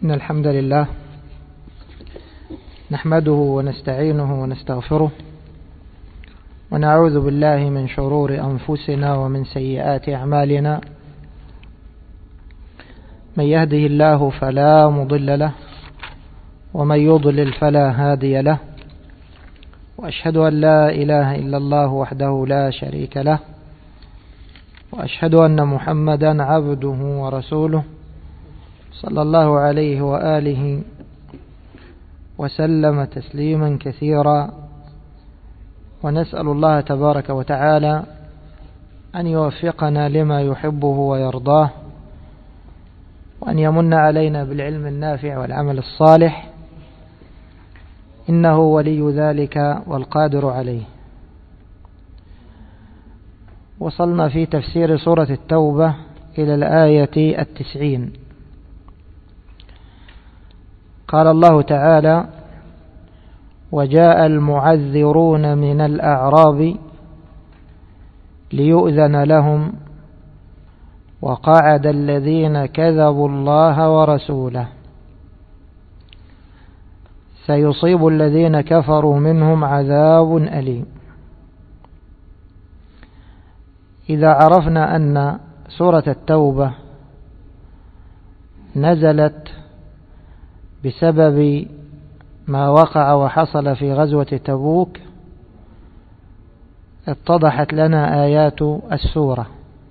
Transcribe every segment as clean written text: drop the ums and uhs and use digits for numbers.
إن الحمد لله نحمده ونستعينه ونستغفره ونعوذ بالله من شرور أنفسنا ومن سيئات أعمالنا. من يهده الله فلا مضل له ومن يضلل فلا هادي له، وأشهد أن لا إله إلا الله وحده لا شريك له، وأشهد أن محمدا عبده ورسوله صلى الله عليه وآله وسلم تسليما كثيرا. ونسأل الله تبارك وتعالى أن يوفقنا لما يحبه ويرضاه، وأن يمن علينا بالعلم النافع والعمل الصالح، إنه ولي ذلك والقادر عليه. وصلنا في تفسير سورة التوبة إلى الآية 90. قال الله تعالى: وجاء المعذرون من الأعراب ليؤذن لهم وقعد الذين كذبوا الله ورسوله سيصيب الذين كفروا منهم عذاب أليم. إذا عرفنا أن سورة التوبة نزلت بسبب ما وقع وحصل في غزوة تبوك، اتضحت لنا آيات السورة،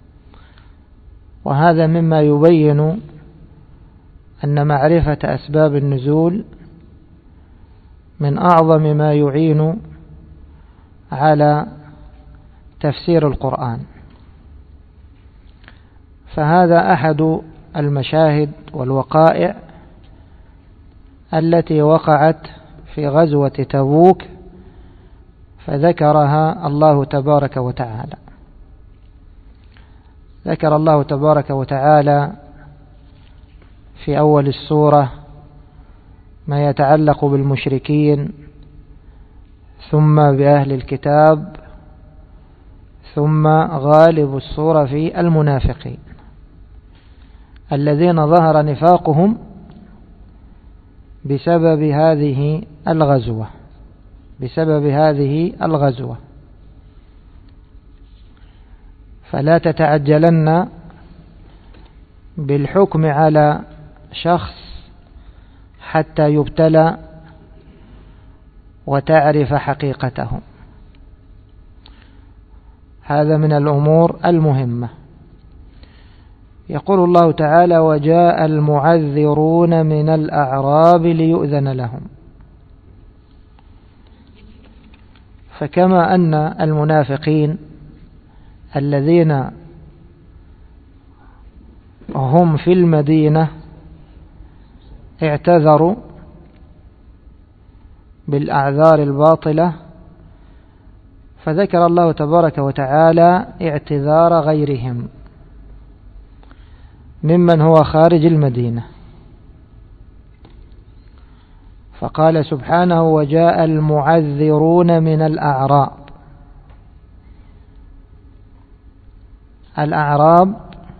وهذا مما يبين أن معرفة أسباب النزول من أعظم ما يعين على تفسير القرآن. فهذا أحد المشاهد والوقائع التي وقعت في غزوة تبوك، فذكرها الله تبارك وتعالى. ذكر الله تبارك وتعالى في أول السورة ما يتعلق بالمشركين، ثم بأهل الكتاب، ثم غالب السورة في المنافقين الذين ظهر نفاقهم بسبب هذه الغزوة. فلا تتعجلن بالحكم على شخص حتى يبتلى وتعرف حقيقته، هذا من الأمور المهمة. يقول الله تعالى: وجاء المعذرون من الأعراب ليؤذن لهم. فكما أن المنافقين الذين هم في المدينة اعتذروا بالأعذار الباطلة، فذكر الله تبارك وتعالى اعتذار غيرهم ممن هو خارج المدينة، فقال سبحانه: وجاء المعذرون من الأعراب. الأعراب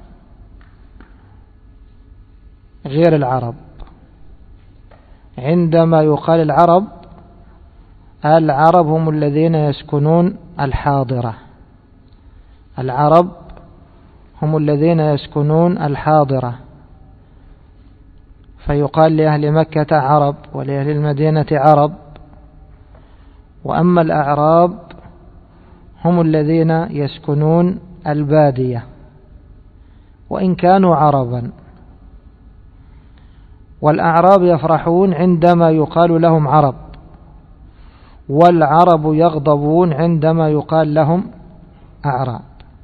غير العرب. عندما يقال العرب هم الذين يسكنون الحاضرة. العرب هم الذين يسكنون الحاضرة، فيقال لأهل مكة عرب ولأهل المدينة عرب. وأما الأعراب هم الذين يسكنون البادية وإن كانوا عربا. والأعراب يفرحون عندما يقال لهم عرب، والعرب يغضبون عندما يقال لهم أعراب.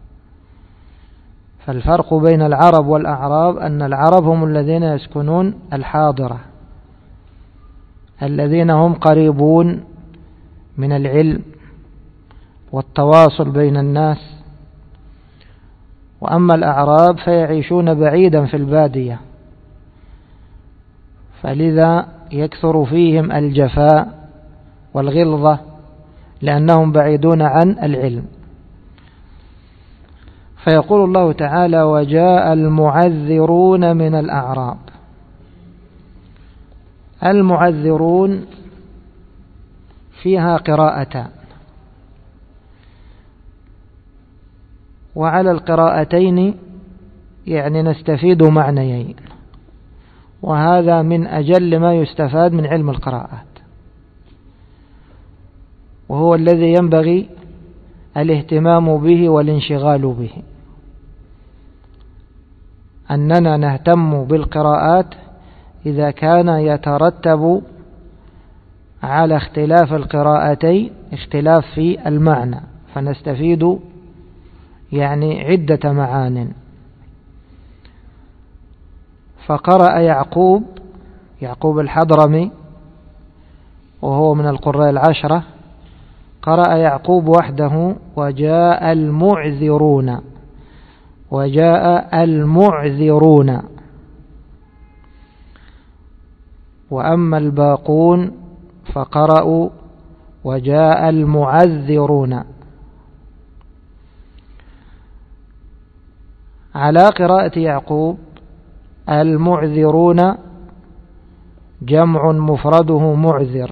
فالفرق بين العرب والأعراب أن العرب هم الذين يسكنون الحاضرة، الذين هم قريبون من العلم والتواصل بين الناس. وأما الأعراب فيعيشون بعيدا في البادية، فلذا يكثر فيهم الجفاء والغلظة لأنهم بعيدون عن العلم. فيقول الله تعالى: وجاء المعذرون من الأعراب. المعذرون فيها قراءتان، وعلى القراءتين يعني نستفيد معنيين، وهذا من أجل ما يستفاد من علم القراءات، وهو الذي ينبغي الاهتمام به والانشغال به، أننا نهتم بالقراءات إذا كان يترتب على اختلاف القراءتين اختلاف في المعنى، فنستفيد يعني عدة معان. فقرأ يعقوب الحضرمي وهو من القراء العشرة، قرأ يعقوب وحده وجاء المعذرون، وأما الباقون فقرأوا وجاء المعذرون. على قراءة يعقوب المعذرون جمع مفرده معذر،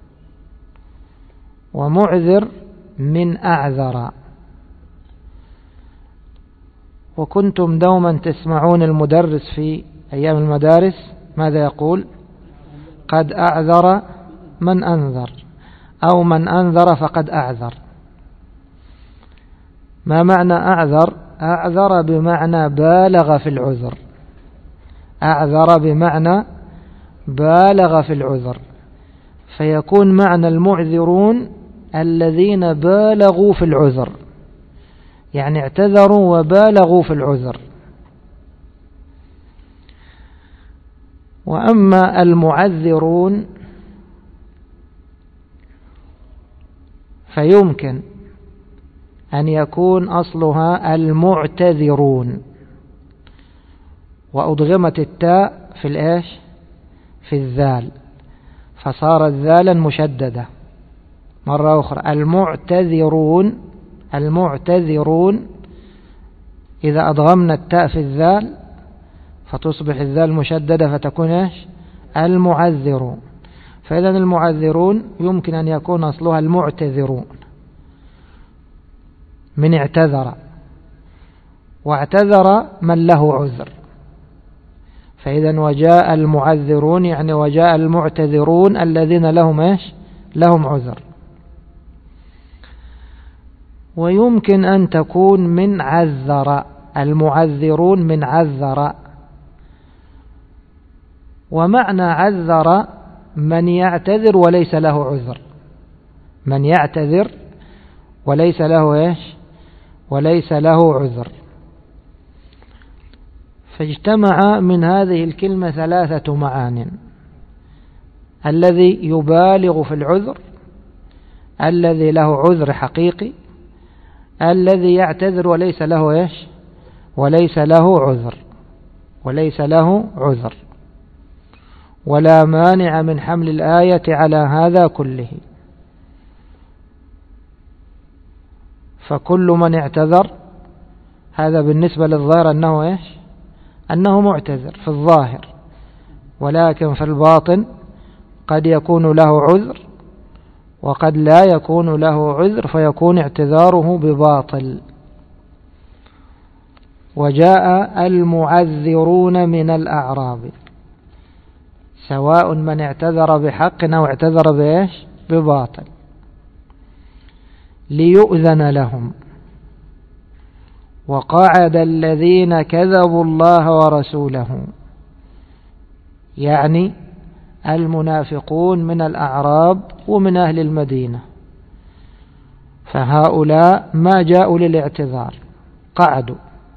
ومعذر من أعذر. وكنتم دوما تسمعون المدرس في أيام المدارس ماذا يقول؟ قد أعذر من أنذر، أو من أنذر فقد أعذر. ما معنى أعذر؟ أعذر بمعنى بالغ في العذر، أعذر بمعنى بالغ في العذر، فيكون معنى المعذرون الذين بالغوا في العذر، يعني اعتذروا وبالغوا في العذر. وأما المعذرون فيمكن أن يكون أصلها المعتذرون، وأضغمت التاء في الإيش؟ في الذال، فصارت ذالا مشددة. مرة أخرى المعتذرون إذا أضغمنا التاء في الذال فتصبح الذال مشددة فتكون إيش؟ المعذرون. فإذا المعذرون يمكن أن يكون أصلها المعتذرون من اعتذر، واعتذر من له عذر، فإذا وجاء المعذرون يعني وجاء المعتذرون الذين لهم إيش؟ لهم عذر. ويمكن أن تكون من عذر، المعذرون من عذر. ومعنى عذر من يعتذر وليس له عذر، من يعتذر وليس له إيش؟ وليس له عذر. فاجتمع من هذه الكلمة ثلاثة معان: الذي يبالغ في العذر، الذي له عذر حقيقي، الذي يعتذر وليس له إيش؟ وليس له عذر، وليس له عذر. ولا مانع من حمل الآية على هذا كله، فكل من اعتذر هذا بالنسبة للظاهر أنه إيش؟ أنه معتذر في الظاهر، ولكن في الباطن قد يكون له عذر وقد لا يكون له عذر، فيكون اعتذاره بباطل. وجاء المعذرون من الأعراب، سواء من اعتذر بحق أو اعتذر بإيش؟ بباطل، ليؤذن لهم. وقعد الذين كذبوا الله ورسوله، يعني المنافقون من الأعراب ومن أهل المدينة، فهؤلاء ما جاءوا للاعتذار، قعدوا،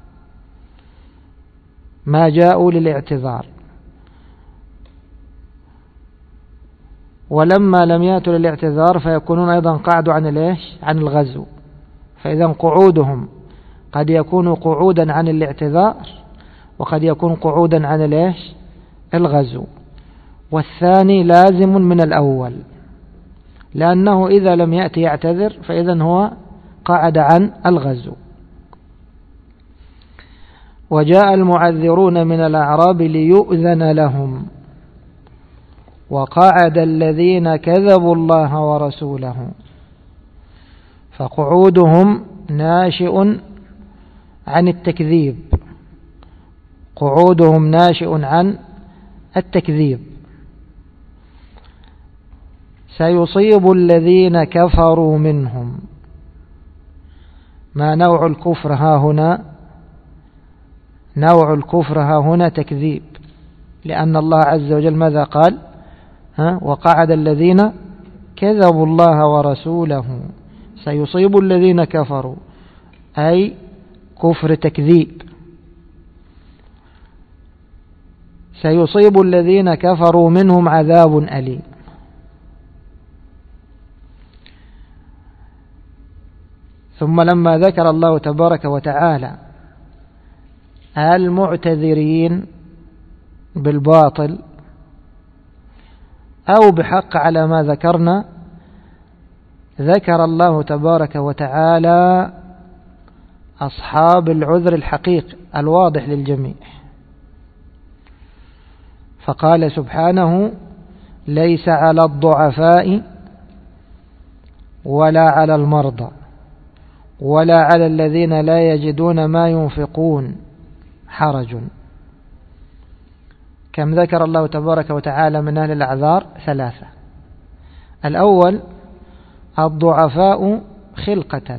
ما جاءوا للاعتذار. ولما لم يأتوا للاعتذار فيكونون أيضا قعدوا عن الإيش؟ عن الغزو. فإذا قعودهم قد يكون قعودا عن الاعتذار، وقد يكون قعودا عن الإيش؟ الغزو. والثاني لازم من الأول، لأنه إذا لم يأتي يعتذر فإذا هو قعد عن الغزو. وجاء المعذرون من الأعراب ليؤذن لهم، وقعد الذين كذبوا الله ورسوله. فقعودهم ناشئ عن التكذيب، قعودهم ناشئ عن التكذيب. سيصيب الذين كفروا منهم. ما نوع الكفر ها هنا؟ نوع الكفر ها هنا تكذيب، لأن الله عز وجل ماذا قال؟ وقعد الذين كذبوا الله ورسوله. سيصيب الذين كفروا أي كفر تكذيب. سيصيب الذين كفروا منهم عذاب أليم. ثم لما ذكر الله تبارك وتعالى المعتذرين بالباطل أو بحق على ما ذكرنا، ذكر الله تبارك وتعالى أصحاب العذر الحقيقي الواضح للجميع، فقال سبحانه: ليس على الضعفاء ولا على المرضى ولا على الذين لا يجدون ما ينفقون حرج. كم ذكر الله تبارك وتعالى من أهل الأعذار؟ 3. الأول الضعفاء خلقة،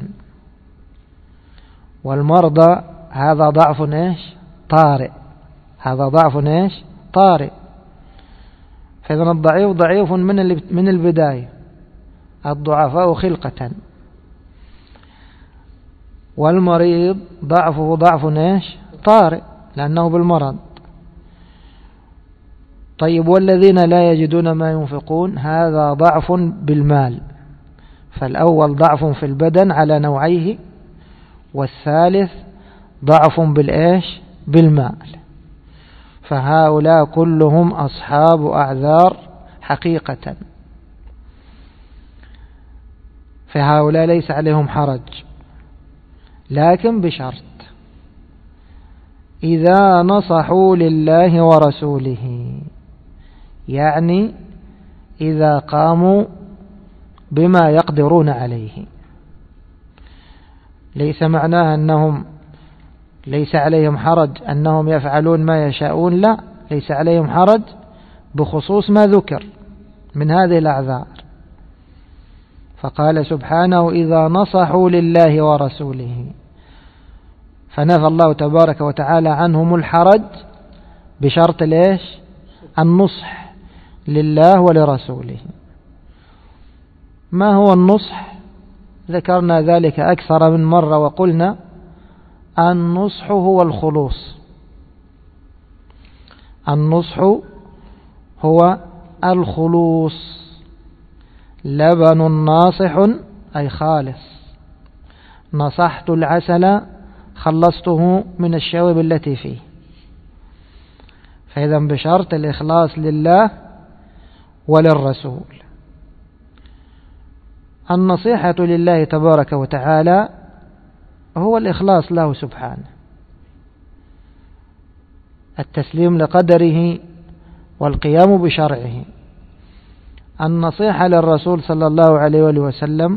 والمرضى هذا ضعف طارئ، هذا ضعف طارئ. فإذن الضعيف ضعيف من البداية، الضعفاء خلقة. والمريض ضعفه ضعف طارئ لأنه بالمرض. طيب، والذين لا يجدون ما ينفقون هذا ضعف بالمال. فالأول ضعف في البدن على نوعيه، والثالث ضعف بالمال. فهؤلاء كلهم أصحاب أعذار حقيقة. فهؤلاء ليس عليهم حرج، لكن بشرط: إذا نصحوا لله ورسوله، يعني إذا قاموا بما يقدرون عليه. ليس معناه أنهم ليس عليهم حرج أنهم يفعلون ما يشاءون، لا، ليس عليهم حرج بخصوص ما ذكر من هذه الأعذار. فقال سبحانه: إذا نصحوا لله ورسوله، فنفى الله تبارك وتعالى عنهم الحرج بشرط النصح لله ولرسوله. ما هو النصح؟ ذكرنا ذلك أكثر من مرة وقلنا: النصح هو الخلوص. النصح هو الخلوص. لبن ناصح أي خالص. نصحت العسل خلصته من الشوائب التي فيه. فإذا بشرط الإخلاص لله وللرسول. النصيحة لله تبارك وتعالى هو الإخلاص له سبحانه، التسليم لقدره والقيام بشرعه. النصيحة للرسول صلى الله عليه وآله وسلم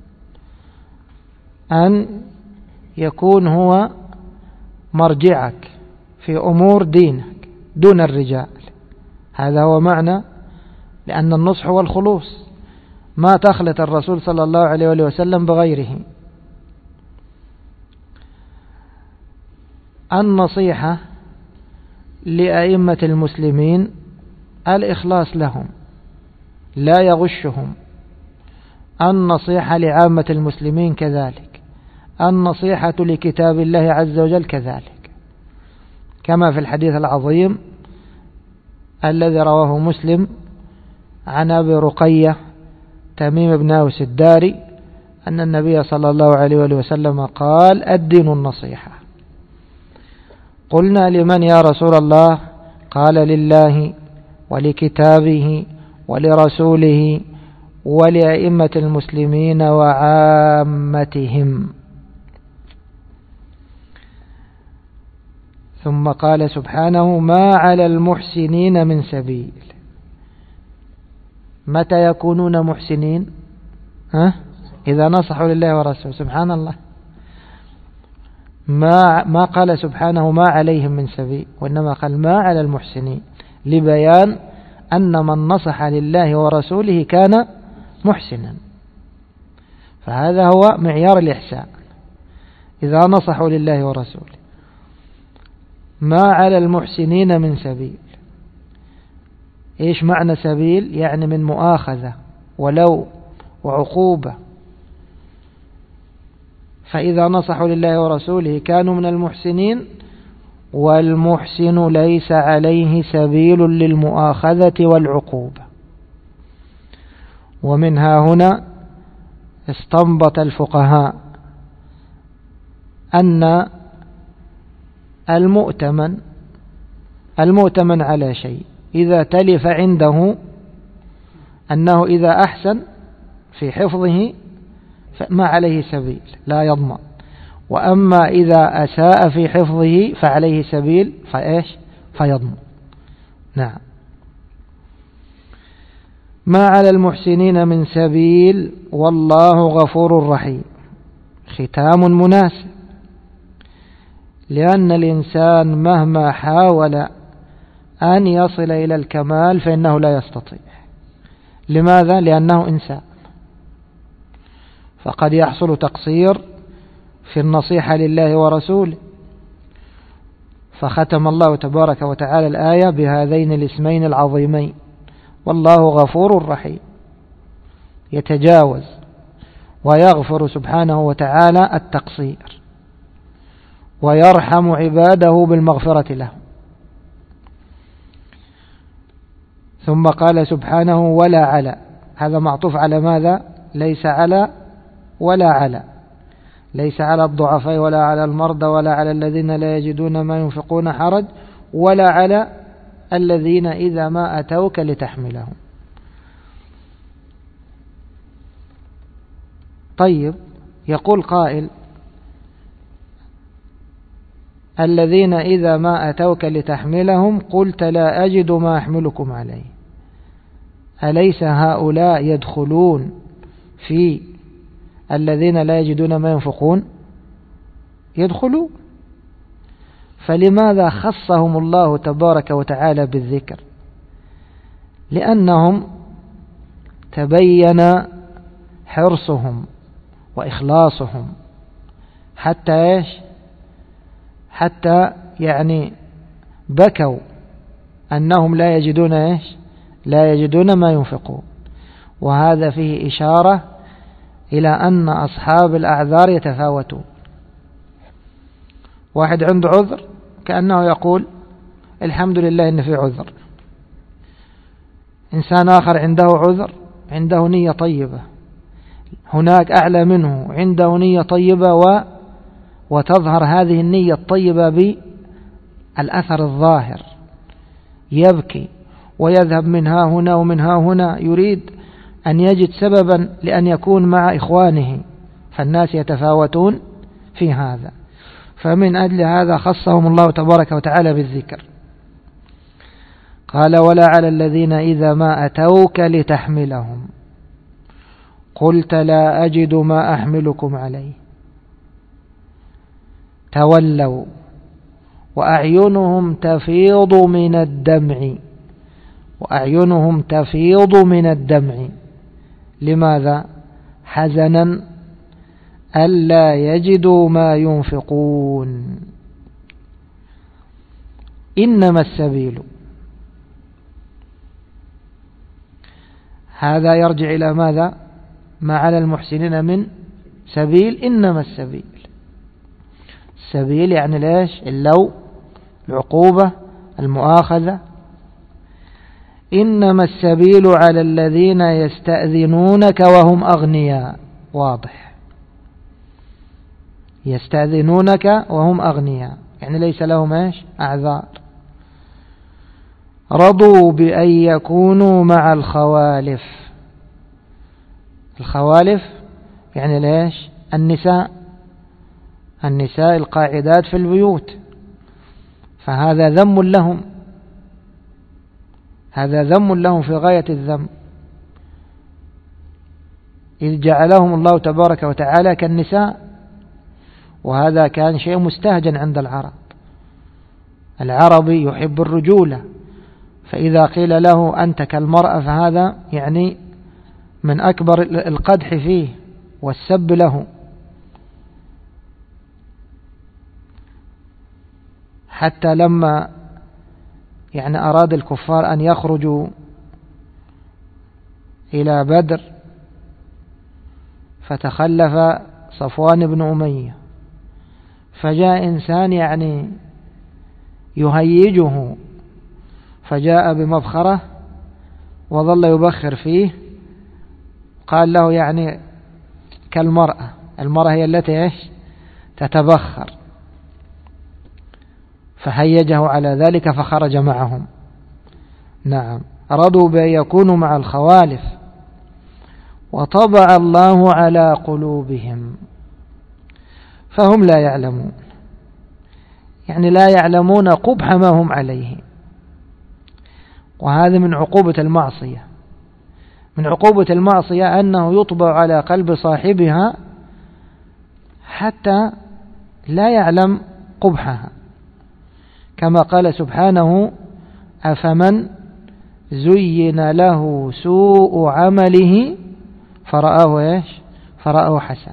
أن يكون هو مرجعك في أمور دينك دون الرجال. هذا هو معنى، لأن النصح هو الخلوص، ما تخلط الرسول صلى الله عليه وآله وسلم بغيره. النصيحة لأئمة المسلمين الإخلاص لهم، لا يغشهم. النصيحة لعامة المسلمين كذلك. النصيحة لكتاب الله عز وجل كذلك، كما في الحديث العظيم الذي رواه مسلم عن أبي رقية تميم بن أوس الداري أن النبي صلى الله عليه وسلم قال: الدين النصيحة. قلنا: لمن يا رسول الله؟ قال: لله ولكتابه ولرسوله ولأئمة المسلمين وعامتهم. ثم قال سبحانه: ما على المحسنين من سبيل. متى يكونون محسنين؟ إذا نصحوا لله ورسوله. سبحان الله، ما قال سبحانه ما عليهم من سبيل، وإنما قال ما على المحسنين، لبيان أن من نصح لله ورسوله كان محسنا. فهذا هو معيار الإحسان، إذا نصحوا لله ورسوله. ما على المحسنين من سبيل. إيش معنى سبيل؟ يعني من مؤاخذة ولو وعقوبة. فإذا نصحوا لله ورسوله كانوا من المحسنين، والمحسن ليس عليه سبيل للمؤاخذة والعقوبة. ومنها هنا استنبط الفقهاء أن المؤتمن على شيء إذا تلف عنده أنه إذا أحسن في حفظه فما عليه سبيل، لا يضمن. وأما إذا أساء في حفظه فعليه سبيل، فيضمن. نعم. ما على المحسنين من سبيل والله غفور رحيم. ختام مناسب، لأن الإنسان مهما حاول أن يصل إلى الكمال فإنه لا يستطيع. لماذا؟ لأنه إنسان، فقد يحصل تقصير في النصيحة لله ورسوله. فختم الله تبارك وتعالى الآية بهذين الاسمين العظيمين: والله غفور رحيم، يتجاوز ويغفر سبحانه وتعالى التقصير ويرحم عباده بالمغفرة له. ثم قال سبحانه: ولا على. هذا معطوف على ماذا؟ ليس على ولا على، ليس على الضعفاء ولا على المرضى ولا على الذين لا يجدون ما ينفقون حرج، ولا على الذين إذا ما أتوك لتحملهم. طيب، يقول قائل: الذين إذا ما أتوك لتحملهم قلت لا أجد ما أحملكم عليه. أليس هؤلاء يدخلون في الذين لا يجدون ما ينفقون؟ يدخلون. فلماذا خصهم الله تبارك وتعالى بالذكر؟ لأنهم تبين حرصهم وإخلاصهم حتى يعني بكوا أنهم لا يجدون ما ينفقون. وهذا فيه إشارة إلى أن أصحاب الأعذار يتفاوتون. واحد عنده عذر كأنه يقول الحمد لله إن في عذر. إنسان آخر عنده عذر، عنده نية طيبة، هناك أعلى منه عنده نية طيبة وتظهر هذه النية الطيبة بالأثر الظاهر، يبكي ويذهب منها هنا ومنها هنا، يريد أن يجد سببا لأن يكون مع إخوانه. فالناس يتفاوتون في هذا، فمن أجل هذا خصهم الله تبارك وتعالى بالذكر. قال: ولا على الذين إذا ما أتوك لتحملهم قلت لا أجد ما أحملكم عليه تولوا وأعينهم تفيض من الدمع. لماذا؟ حزنا ألا يجدوا ما ينفقون. إنما السبيل، هذا يرجع إلى ماذا؟ ما على المحسنين من سبيل. إنما السبيل يعني ليش؟ اللو، العقوبة، المؤاخذة. إنما السبيل على الذين يستأذنونك وهم أغنياء. واضح، يستأذنونك وهم أغنياء، يعني ليس لهم أعذار. رضوا بأن يكونوا مع الخوالف. الخوالف يعني ليش؟ النساء القاعدات في البيوت، فهذا ذم لهم، هذا ذم لهم في غاية الذم. إذ جعلهم الله تبارك وتعالى كالنساء، وهذا كان شيء مستهجن عند العرب. العربي يحب الرجولة، فإذا قيل له أنت كالمرأة فهذا يعني من أكبر القدح فيه والسب له. حتى لما يعني أراد الكفار أن يخرجوا إلى بدر فتخلف صفوان بن أمية، فجاء إنسان يعني يهيجه، فجاء بمبخرة وظل يبخر فيه، قال له يعني كالمرأة، المرأة هي التي تتبخر، فهيجه على ذلك فخرج معهم. نعم، رضوا بأن يكونوا مع الخوالف، وطبع الله على قلوبهم فهم لا يعلمون، يعني لا يعلمون قبح ما هم عليه. وهذا من عقوبة المعصية، من عقوبة المعصية أنه يطبع على قلب صاحبها حتى لا يعلم قبحها، كما قال سبحانه: أفمن زين له سوء عمله فرآه حسن.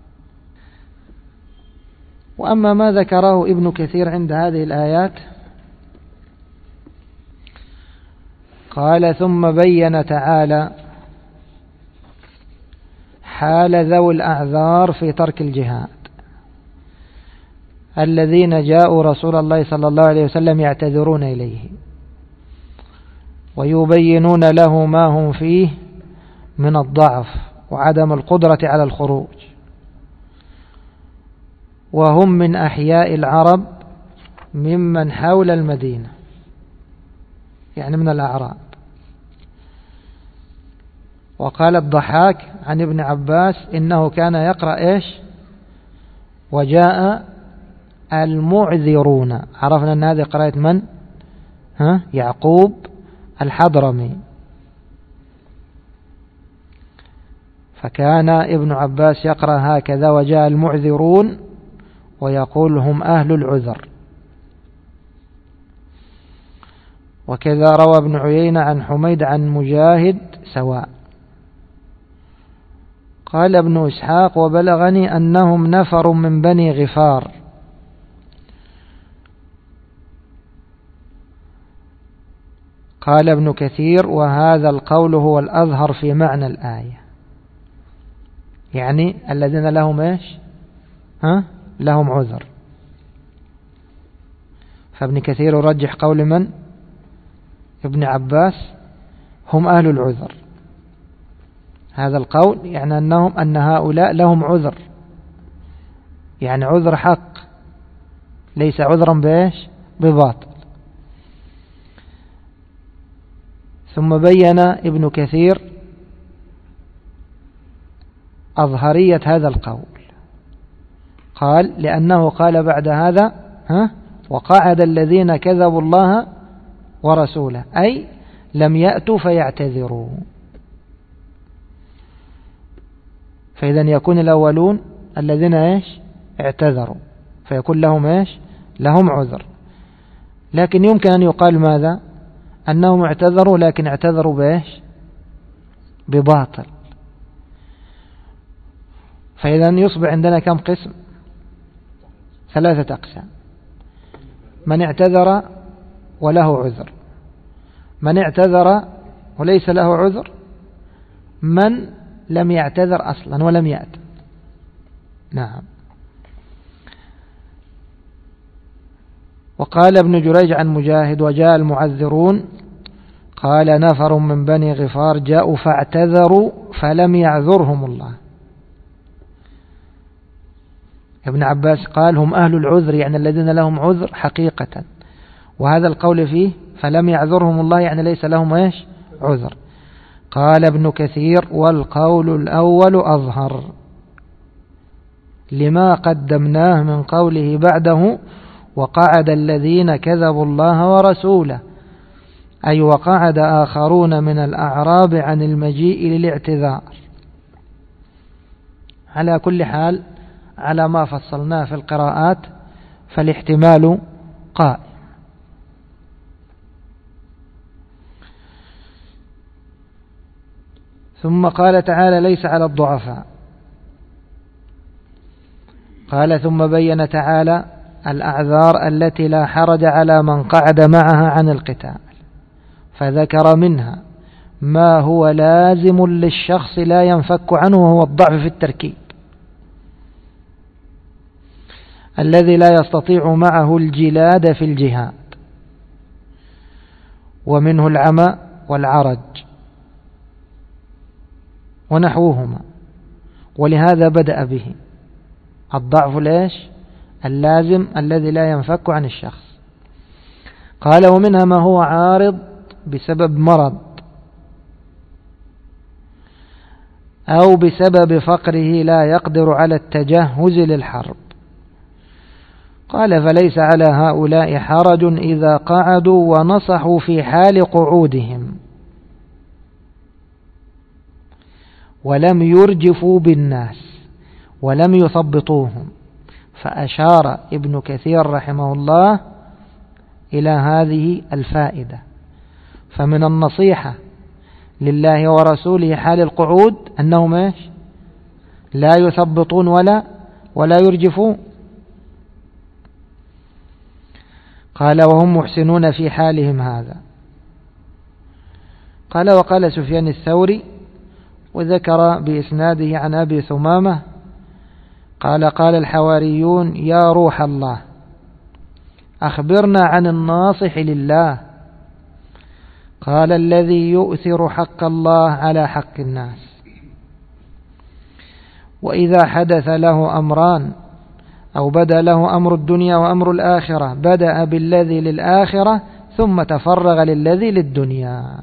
وأما ما ذكره ابن كثير عند هذه الآيات، قال: ثم بين تعالى حال ذوي الأعذار في ترك الجهاد الذين جاءوا رسول الله صلى الله عليه وسلم يعتذرون إليه ويبينون له ما هم فيه من الضعف وعدم القدرة على الخروج، وهم من أحياء العرب ممن حول المدينة، يعني من الأعراب. وقال الضحاك عن ابن عباس إنه كان يقرأ وجاء المعذرون. عرفنا أن هذه قراءة من؟ يعقوب الحضرمي. فكان ابن عباس يقرأ هكذا: وجاء المعذرون، ويقول هم أهل العذر. وكذا روى ابن عيينة عن حميد عن مجاهد سواء. قال ابن إسحاق: وبلغني أنهم نفر من بني غفار. قال ابن كثير: وهذا القول هو الأظهر في معنى الآية، يعني الذين لهم لهم عذر. فابن كثير يرجح قول من؟ ابن عباس: هم أهل العذر. هذا القول يعني أن هؤلاء لهم عذر، يعني عذر حق، ليس عذرا بباطل. ثم بين ابن كثير أظهرية هذا القول، قال: لأنه قال بعد هذا وقعد الذين كذبوا الله ورسوله، أي لم يأتوا فيعتذروا. فإذا يكون الأولون الذين اعتذروا، فيكون لهم لهم عذر. لكن يمكن أن يقال ماذا؟ أنهم اعتذروا، لكن اعتذروا بباطل. فإذا يصبح عندنا كم قسم؟ 3 أقسام: من اعتذر وله عذر، من اعتذر وليس له عذر، من لم يعتذر أصلا ولم يأت. نعم. وقال ابن جريج عن مجاهد: وجاء المعذرون، قال: نفر من بني غفار جاءوا فاعتذروا فلم يعذرهم الله. ابن عباس قال: هم أهل العذر، يعني الذين لهم عذر حقيقة. وهذا القول فيه فلم يعذرهم الله، يعني ليس لهم عذر. قال ابن كثير: والقول الأول أظهر لما قدمناه من قوله بعده: وقعد الذين كذبوا الله ورسوله، أي وقعد آخرون من الأعراب عن المجيء للاعتذار. على كل حال على ما فصلناه في القراءات فالاحتمال قائم. ثم قال تعالى ليس على الضعفاء. قال ثم بين تعالى الأعذار التي لا حرج على من قعد معها عن القتال، فذكر منها ما هو لازم للشخص لا ينفك عنه وهو الضعف في التركيب الذي لا يستطيع معه الجلاد في الجهاد، ومنه العمى والعرج ونحوهما، ولهذا بدأ به الضعف ليش اللازم الذي لا ينفك عن الشخص. قال ومنها ما هو عارض بسبب مرض أو بسبب فقره لا يقدر على التجهز للحرب. قال فليس على هؤلاء حرج إذا قعدوا ونصحوا في حال قعودهم ولم يرجفوا بالناس ولم يثبطوهم. فأشار ابن كثير رحمه الله إلى هذه الفائدة. فمن النصيحة لله ورسوله حال القعود أنهم لا يثبطون ولا يرجفون. قال وهم محسنون في حالهم هذا. قال وقال سفيان الثوري وذكر بإسناده عن أبي ثمامة قال قال الحواريون يا روح الله أخبرنا عن الناصح لله. قال الذي يؤثر حق الله على حق الناس، وإذا حدث له أمران أو بدأ له أمر الدنيا وأمر الآخرة بدأ بالذي للآخرة ثم تفرغ للذي للدنيا.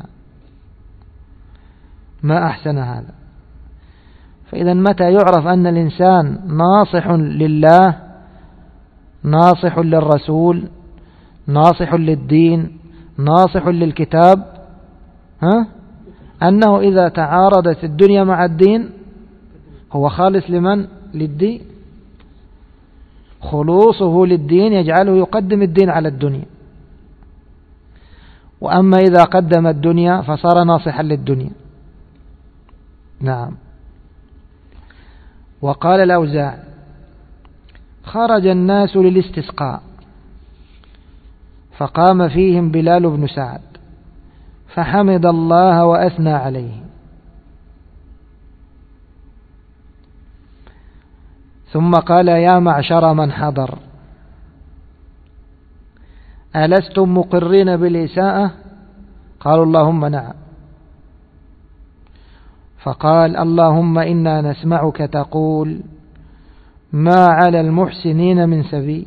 ما أحسن هذا. فإذا متى يعرف أن الإنسان ناصح لله ناصح للرسول ناصح للدين ناصح للكتاب أنه إذا تعارضت الدنيا مع الدين هو خالص لمن؟ للدين. خلوصه للدين يجعله يقدم الدين على الدنيا. وأما إذا قدم الدنيا فصار ناصحا للدنيا. نعم. وقال الأوزاعي خرج الناس للاستسقاء فقام فيهم بلال بن سعد فحمد الله وأثنى عليه، ثم قال يا معشر من حضر ألستم مقرين بالإساءة؟ قالوا اللهم نعم. فقال اللهم إنا نسمعك تقول ما على المحسنين من سبيل.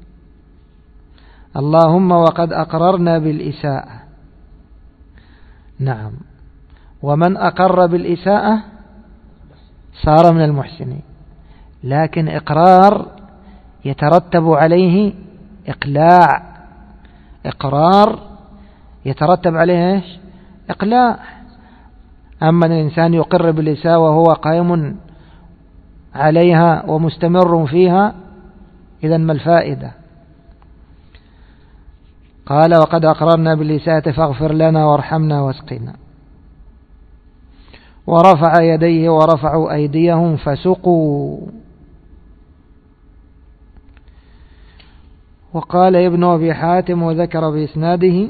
اللهم وقد أقررنا بالإساءة. نعم. ومن أقر بالإساءة صار من المحسنين، لكن إقرار يترتب عليه إقلاع. إقرار يترتب عليه إقلاع. أما الإنسان يقر بالإساءة وهو قائم عليها ومستمر فيها إذا ما الفائدة؟ قال وقد أقررنا بالإساءة فاغفر لنا وارحمنا واسقنا. ورفع يديه ورفعوا أيديهم فسقوا. وقال ابن أبي حاتم وذكر بإسناده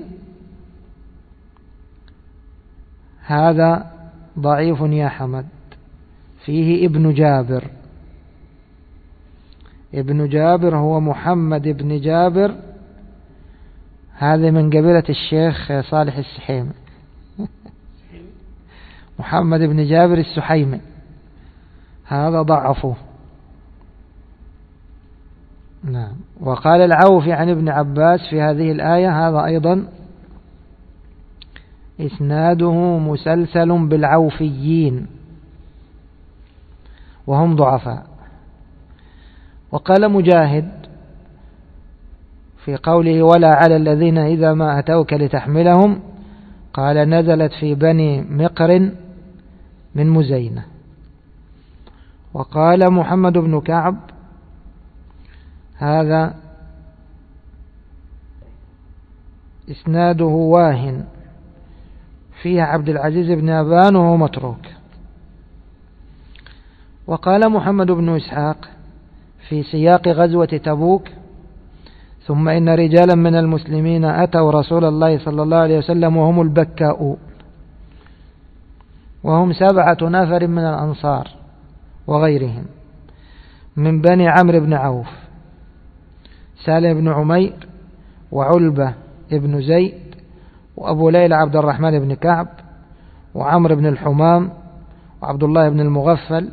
هذا ضعيف يا حمد فيه ابن جابر. ابن جابر هو محمد بن جابر، هذا من قبيلة الشيخ صالح السحيمي. محمد بن جابر السحيمي هذا ضعفه. نعم. وقال العوفي عن ابن عباس في هذه الآية هذا أيضا إسناده مسلسل بالعوفيين وهم ضعفاء. وقال مجاهد في قوله ولا على الذين إذا ما أتوك لتحملهم قال نزلت في بني مقر من مزينة. وقال محمد بن كعب هذا إسناده واهن، فيه عبد العزيز بن أبان وهو متروك. وقال محمد بن إسحاق في سياق غزوة تبوك: ثم إن رجالا من المسلمين أتوا رسول الله صلى الله عليه وسلم وهم البكاء، وهم 7 نفر من الأنصار وغيرهم من بني عمرو بن عوف: سالم بن عمير، وعلبة بن زيد، وأبو ليلى عبد الرحمن بن كعب، وعمرو بن الحمام، وعبد الله بن المغفل.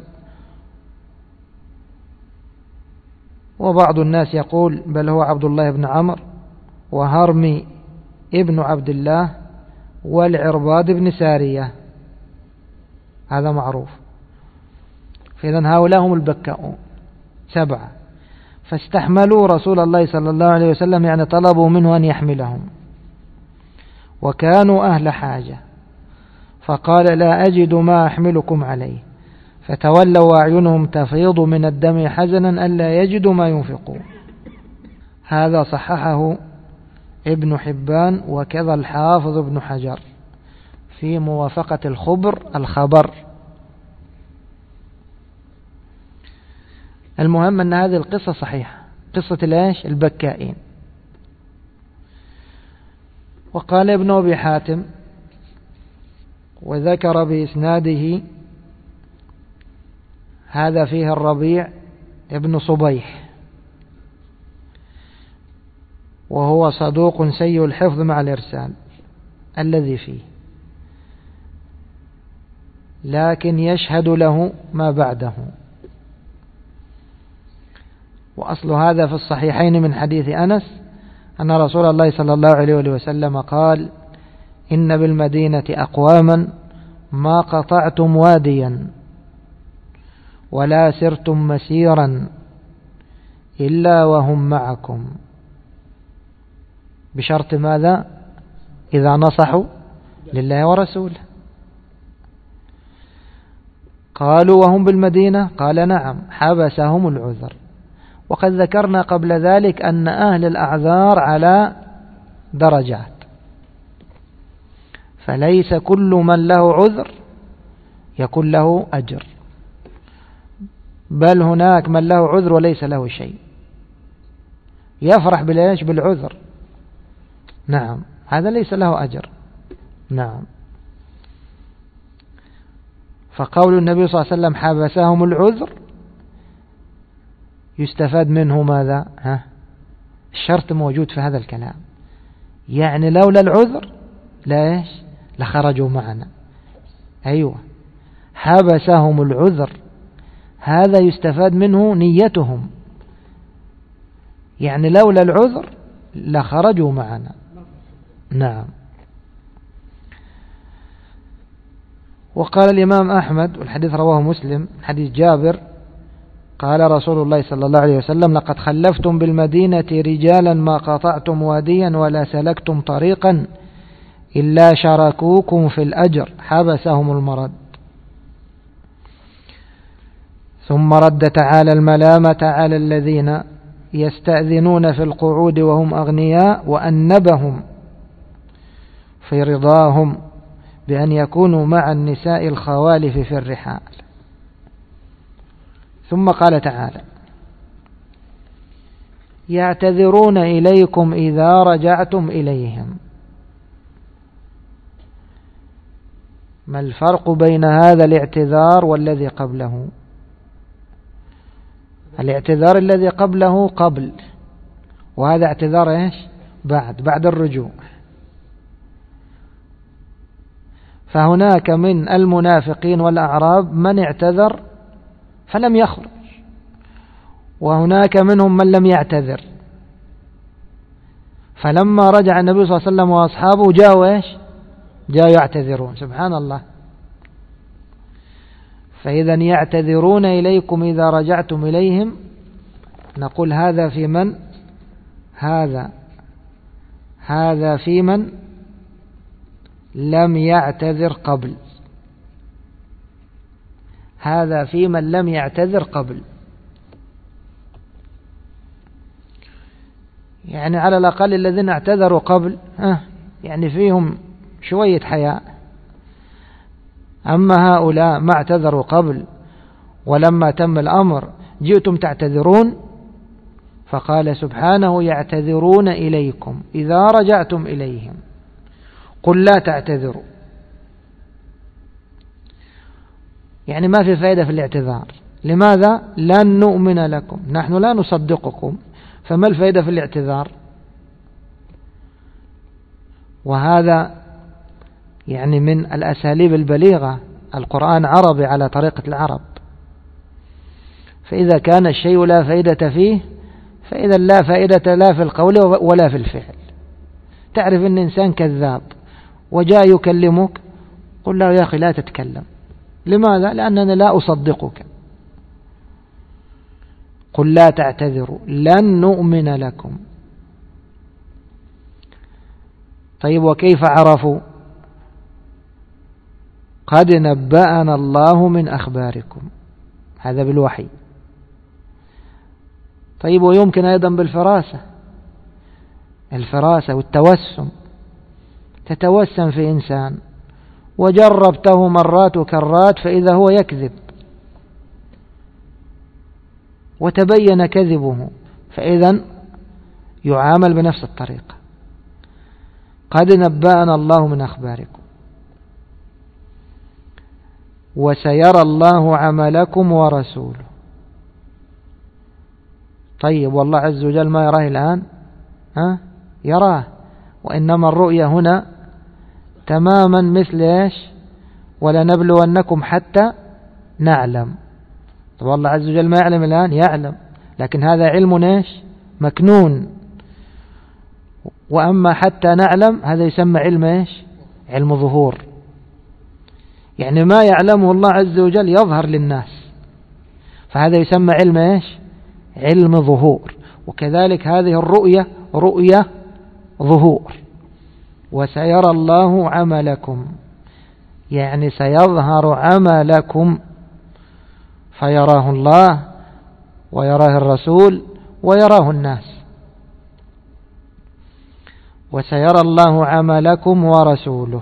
وبعض الناس يقول بل هو عبد الله بن عمرو، وهرمي ابن عبد الله، والعرباض بن سارية، هذا معروف. فإذن هؤلاء هم البكاؤون 7، فاستحملوا رسول الله صلى الله عليه وسلم، يعني طلبوا منه أن يحملهم، وكانوا أهل حاجة، فقال: لا أجد ما أحملكم عليه، فتولوا وأعينهم تفيض من الدم حزنا ألا يجدوا ما ينفقون. هذا صححه ابن حبان، وكذا الحافظ ابن حجر في موافقة الخبر. المهم أن هذه القصة صحيحة، قصة البكائين. وقال ابن أبي حاتم وذكر بإسناده هذا فيه الربيع ابن صبيح، وهو صدوق سيء الحفظ مع الإرسال الذي فيه، لكن يشهد له ما بعده. وأصل هذا في الصحيحين من حديث أنس أن رسول الله صلى الله عليه وسلم قال: إن بالمدينة أقواما ما قطعتم واديا ولا سرتم مسيرا إلا وهم معكم، بشرط ماذا؟ إذا نصحوا لله ورسوله. قالوا: وهم بالمدينة؟ قال: نعم، حبسهم العذر. وقد ذكرنا قبل ذلك أن أهل الأعذار على درجات، فليس كل من له عذر يكون له أجر، بل هناك من له عذر وليس له شيء، يفرح بالعذر، نعم، هذا ليس له أجر. نعم. فقول النبي صلى الله عليه وسلم حبسهم العذر يستفاد منه ماذا؟ الشرط موجود في هذا الكلام، يعني لولا العذر لخرجوا معنا. أيوة، حبسهم العذر، هذا يستفاد منه نيتهم، يعني لولا العذر لخرجوا معنا. نعم. وقال الإمام أحمد، والحديث رواه مسلم، حديث جابر، قال رسول الله صلى الله عليه وسلم: لقد خلفتم بالمدينة رجالا ما قطعتم واديا ولا سلكتم طريقا إلا شاركوكم في الأجر، حبسهم المرض. ثم رد تعالى الملامة على الذين يستأذنون في القعود وهم أغنياء، وأنبهم في رضاهم بأن يكونوا مع النساء الخوالف في الرحال. ثم قال تعالى: يعتذرون إليكم إذا رجعتم إليهم. ما الفرق بين هذا الاعتذار والذي قبله؟ الاعتذار الذي قبله قبل، وهذا اعتذار بعد الرجوع. فهناك من المنافقين والأعراب من اعتذر فلم يخرج، وهناك منهم من لم يعتذر، فلما رجع النبي صلى الله عليه وسلم وأصحابه جاءوا يعتذرون. سبحان الله. فإذا يعتذرون إليكم إذا رجعتم إليهم، نقول هذا في من؟ هذا في من لم يعتذر قبل، هذا في من لم يعتذر قبل، يعني على الأقل الذين اعتذروا قبل يعني فيهم شوية حياء. أما هؤلاء ما اعتذروا قبل ولما تم الأمر جئتم تعتذرون، فقال سبحانه يعتذرون إليكم إذا رجعتم إليهم قل لا تعتذروا. يعني ما في فائدة في الاعتذار. لماذا؟ لن نؤمن لكم، نحن لا نصدقكم، فما الفائدة في الاعتذار؟ وهذا يعني من الأساليب البليغة. القرآن عربي على طريقة العرب، فإذا كان الشيء لا فائدة فيه فإذا لا فائدة لا في القول ولا في الفعل. تعرف أن إنسان كذاب وجاء يكلمك قل له يا أخي لا تتكلم. لماذا؟ لأننا لا أصدقك. قل لا تعتذروا لن نؤمن لكم. طيب وكيف عرفوا؟ قد نبأنا الله من أخباركم، هذا بالوحي. طيب ويمكن أيضا بالفراسة، الفراسة والتوسم. تتوسم في إنسان وجربته مرات وكرات فإذا هو يكذب وتبين كذبه، فإذا يعامل بنفس الطريقة. قد نبأنا الله من أخباركم وسيرى الله عملكم ورسوله. طيب والله عز وجل ما يراه الآن؟ يراه، وإنما الرؤية هنا تماما مثل إيش؟ ولنبلونكم حتى نعلم. طب والله عز وجل ما يعلم الآن؟ يعلم، لكن هذا علم إيش؟ مكنون. وأما حتى نعلم هذا يسمى علم إيش؟ علم ظهور. يعني ما يعلمه الله عز وجل يظهر للناس، فهذا يسمى علم إيش؟ علم ظهور. وكذلك هذه الرؤية رؤية ظهور. وسيرى الله عملكم، يعني سيظهر عملكم، فيراه الله ويراه الرسول ويراه الناس. وسيرى الله عملكم ورسوله.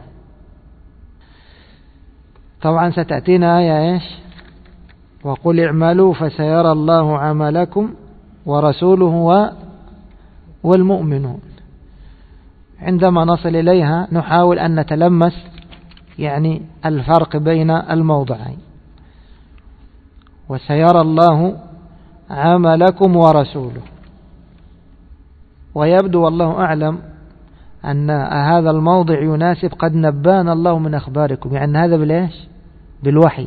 طبعا ستأتينا آية إيش؟ وقل اعملوا فسيرى الله عملكم ورسوله والمؤمنون. عندما نصل إليها نحاول أن نتلمس يعني الفرق بين الموضعين. وسيرى الله عملكم ورسوله. ويبدو والله أعلم أن هذا الموضع يناسب قد نبأنا الله من أخباركم، يعني هذا بالإيش؟ بالوحي،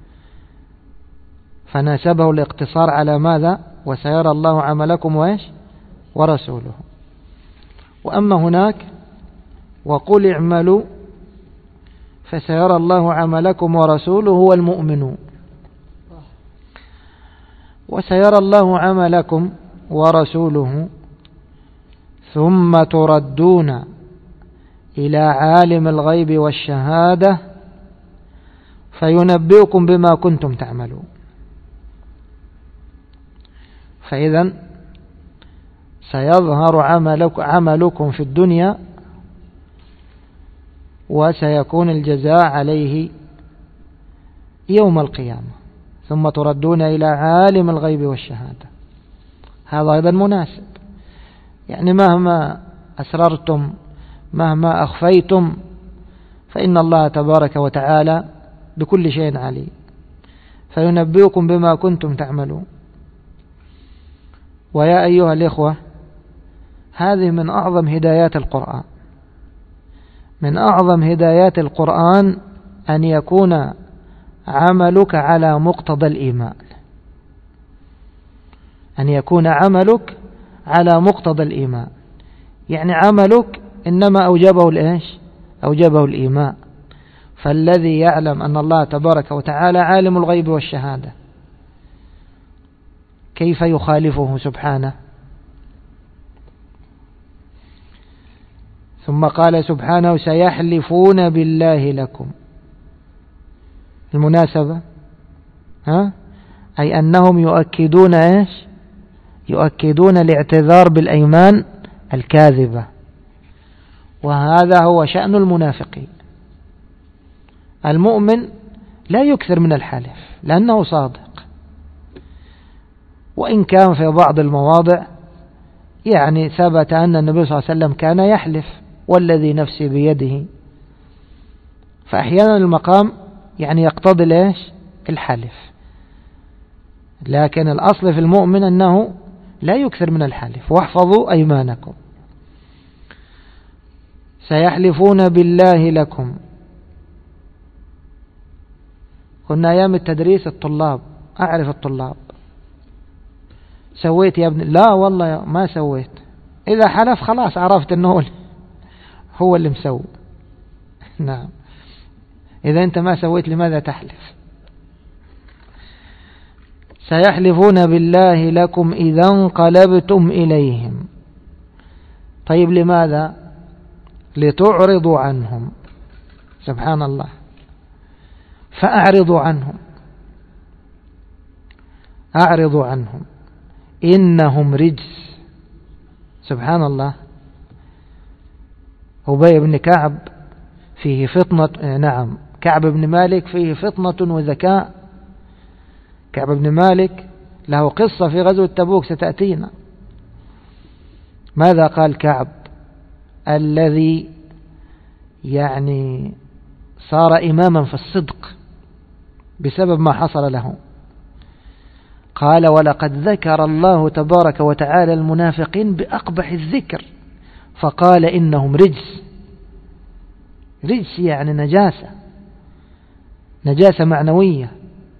فناسبه الاقتصار على ماذا؟ وسيرى الله عملكم وإيش؟ ورسوله. وأما هناك وقل اعملوا فسيرى الله عملكم ورسوله والمؤمنون. وسيرى الله عملكم ورسوله ثم تردون إلى عالم الغيب والشهادة فينبئكم بما كنتم تعملون. فإذا سيظهر عملكم في الدنيا وسيكون الجزاء عليه يوم القيامة. ثم تردون إلى عالم الغيب والشهادة، هذا أيضا مناسب. يعني مهما أسررتم مهما أخفيتم فإن الله تبارك وتعالى بكل شيء عليم، فينبئكم بما كنتم تعملون. ويا أيها الإخوة، هذه من أعظم هدايات القرآن. من أعظم هدايات القرآن أن يكون عملك على مقتضى الإيمان، أن يكون عملك على مقتضى الإيمان. يعني عملك إنما أوجبه الإيش؟ أوجبه الإيمان. فالذي يعلم أن الله تبارك وتعالى عالم الغيب والشهادة كيف يخالفه سبحانه؟ ثم قال سبحانه سيحلفون بالله لكم. المناسبة أي أنهم يؤكدون إيش؟ يؤكدون الاعتذار بالأيمان الكاذبة، وهذا هو شأن المنافقين. المؤمن لا يكثر من الحلف لأنه صادق، وإن كان في بعض المواضع يعني ثبت أن النبي صلى الله عليه وسلم كان يحلف والذي نفسي بيده، فأحيانا المقام يعني يقتضي ليش الحلف، لكن الأصل في المؤمن أنه لا يكثر من الحلف. واحفظوا أيمانكم. سيحلفون بالله لكم. كنا أيام التدريس الطلاب، أعرف الطلاب، سويت يا ابني؟ لا والله ما سويت. إذا حلف خلاص عرفت أنه هو اللي مسوي. نعم، إذا أنت ما سويت لماذا تحلف؟ سيحلفون بالله لكم إذا انقلبتم إليهم. طيب لماذا؟ لتعرضوا عنهم. سبحان الله. فأعرضوا عنهم، أعرضوا عنهم إنهم رجس. سبحان الله. أبي بن كعب فيه فطنة، نعم، كعب بن مالك فيه فطنة وذكاء. كعب بن مالك له قصة في غزوة تبوك ستأتينا. ماذا قال كعب الذي يعني صار إماما في الصدق بسبب ما حصل له؟ قال: ولقد ذكر الله تبارك وتعالى المنافقين بأقبح الذكر فقال إنهم رجس. رجس يعني نجاسة، نجاسة معنوية.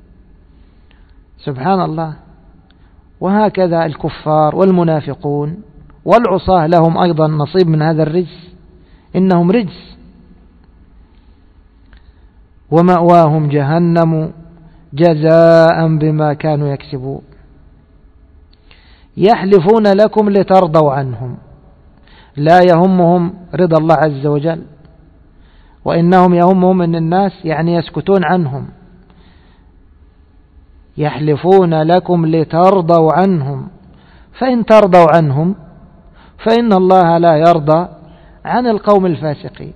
سبحان الله. وهكذا الكفار والمنافقون والعصاة لهم أيضا نصيب من هذا الرجس، إنهم رجس. ومأواهم جهنم جزاء بما كانوا يكسبون. يحلفون لكم لترضوا عنهم، لا يهمهم رضا الله عز وجل، وإنهم يهمهم أن الناس يعني يسكتون عنهم. يحلفون لكم لترضوا عنهم، فإن ترضوا عنهم فإن الله لا يرضى عن القوم الفاسقين.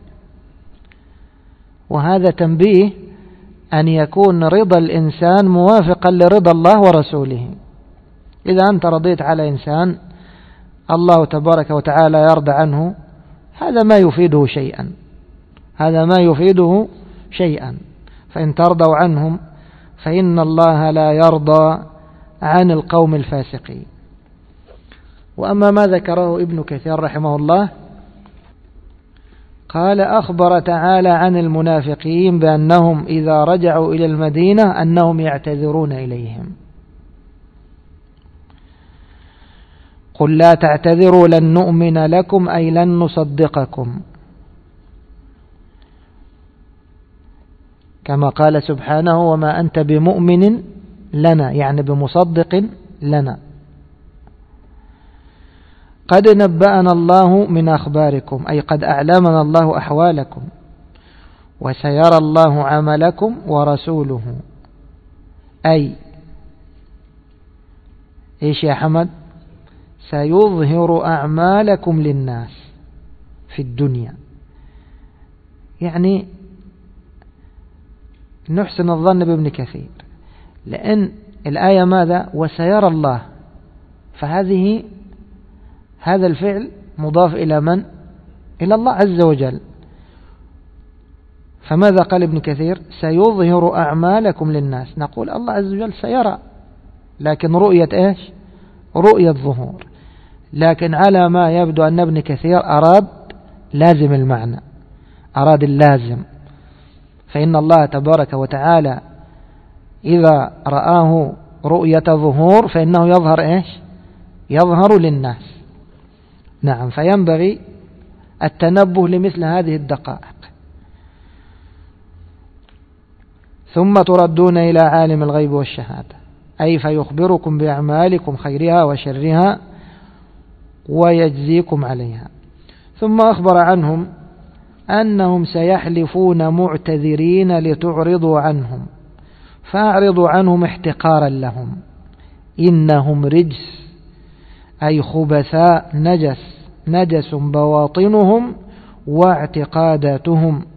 وهذا تنبيه أن يكون رضا الإنسان موافقا لرضا الله ورسوله. إذا أنت رضيت على إنسان الله تبارك وتعالى يرضى عنه، هذا ما يفيده شيئا، هذا ما يفيده شيئا. فإن ترضوا عنهم فإن الله لا يرضى عن القوم الفاسقين. وأما ما ذكره ابن كثير رحمه الله، قال: أخبر تعالى عن المنافقين بأنهم إذا رجعوا إلى المدينة أنهم يعتذرون إليهم. قل لا تعتذروا لن نؤمن لكم أي لن نصدقكم، كما قال سبحانه: وما أنت بمؤمن لنا، يعني بمصدق لنا. قد نبأنا الله من أخباركم أي قد أعلمنا الله أحوالكم، وسيرى الله عملكم ورسوله. أي إيش يا حمد؟ سيظهر أعمالكم للناس في الدنيا. يعني نحسن الظن بابن كثير، لأن الآية ماذا؟ وسيرى الله، هذا الفعل مضاف إلى من؟ إلى الله عز وجل. فماذا قال ابن كثير؟ سيظهر أعمالكم للناس. نقول الله عز وجل سيرى، لكن رؤية إيش؟ رؤية ظهور. لكن على ما يبدو أن ابن كثير أراد لازم المعنى، أراد اللازم. فإن الله تبارك وتعالى إذا رآه رؤية ظهور فإنه يظهر إيش؟ يظهر للناس. نعم، فينبغي التنبه لمثل هذه الدقائق. ثم تردون إلى عالم الغيب والشهادة، أي فيخبركم بأعمالكم خيرها وشرها ويجزيكم عليها. ثم أخبر عنهم أنهم سيحلفون معتذرين لتعرضوا عنهم، فأعرضوا عنهم احتقارا لهم، إنهم رجس أي خبثاء نجس بواطنهم واعتقاداتهم.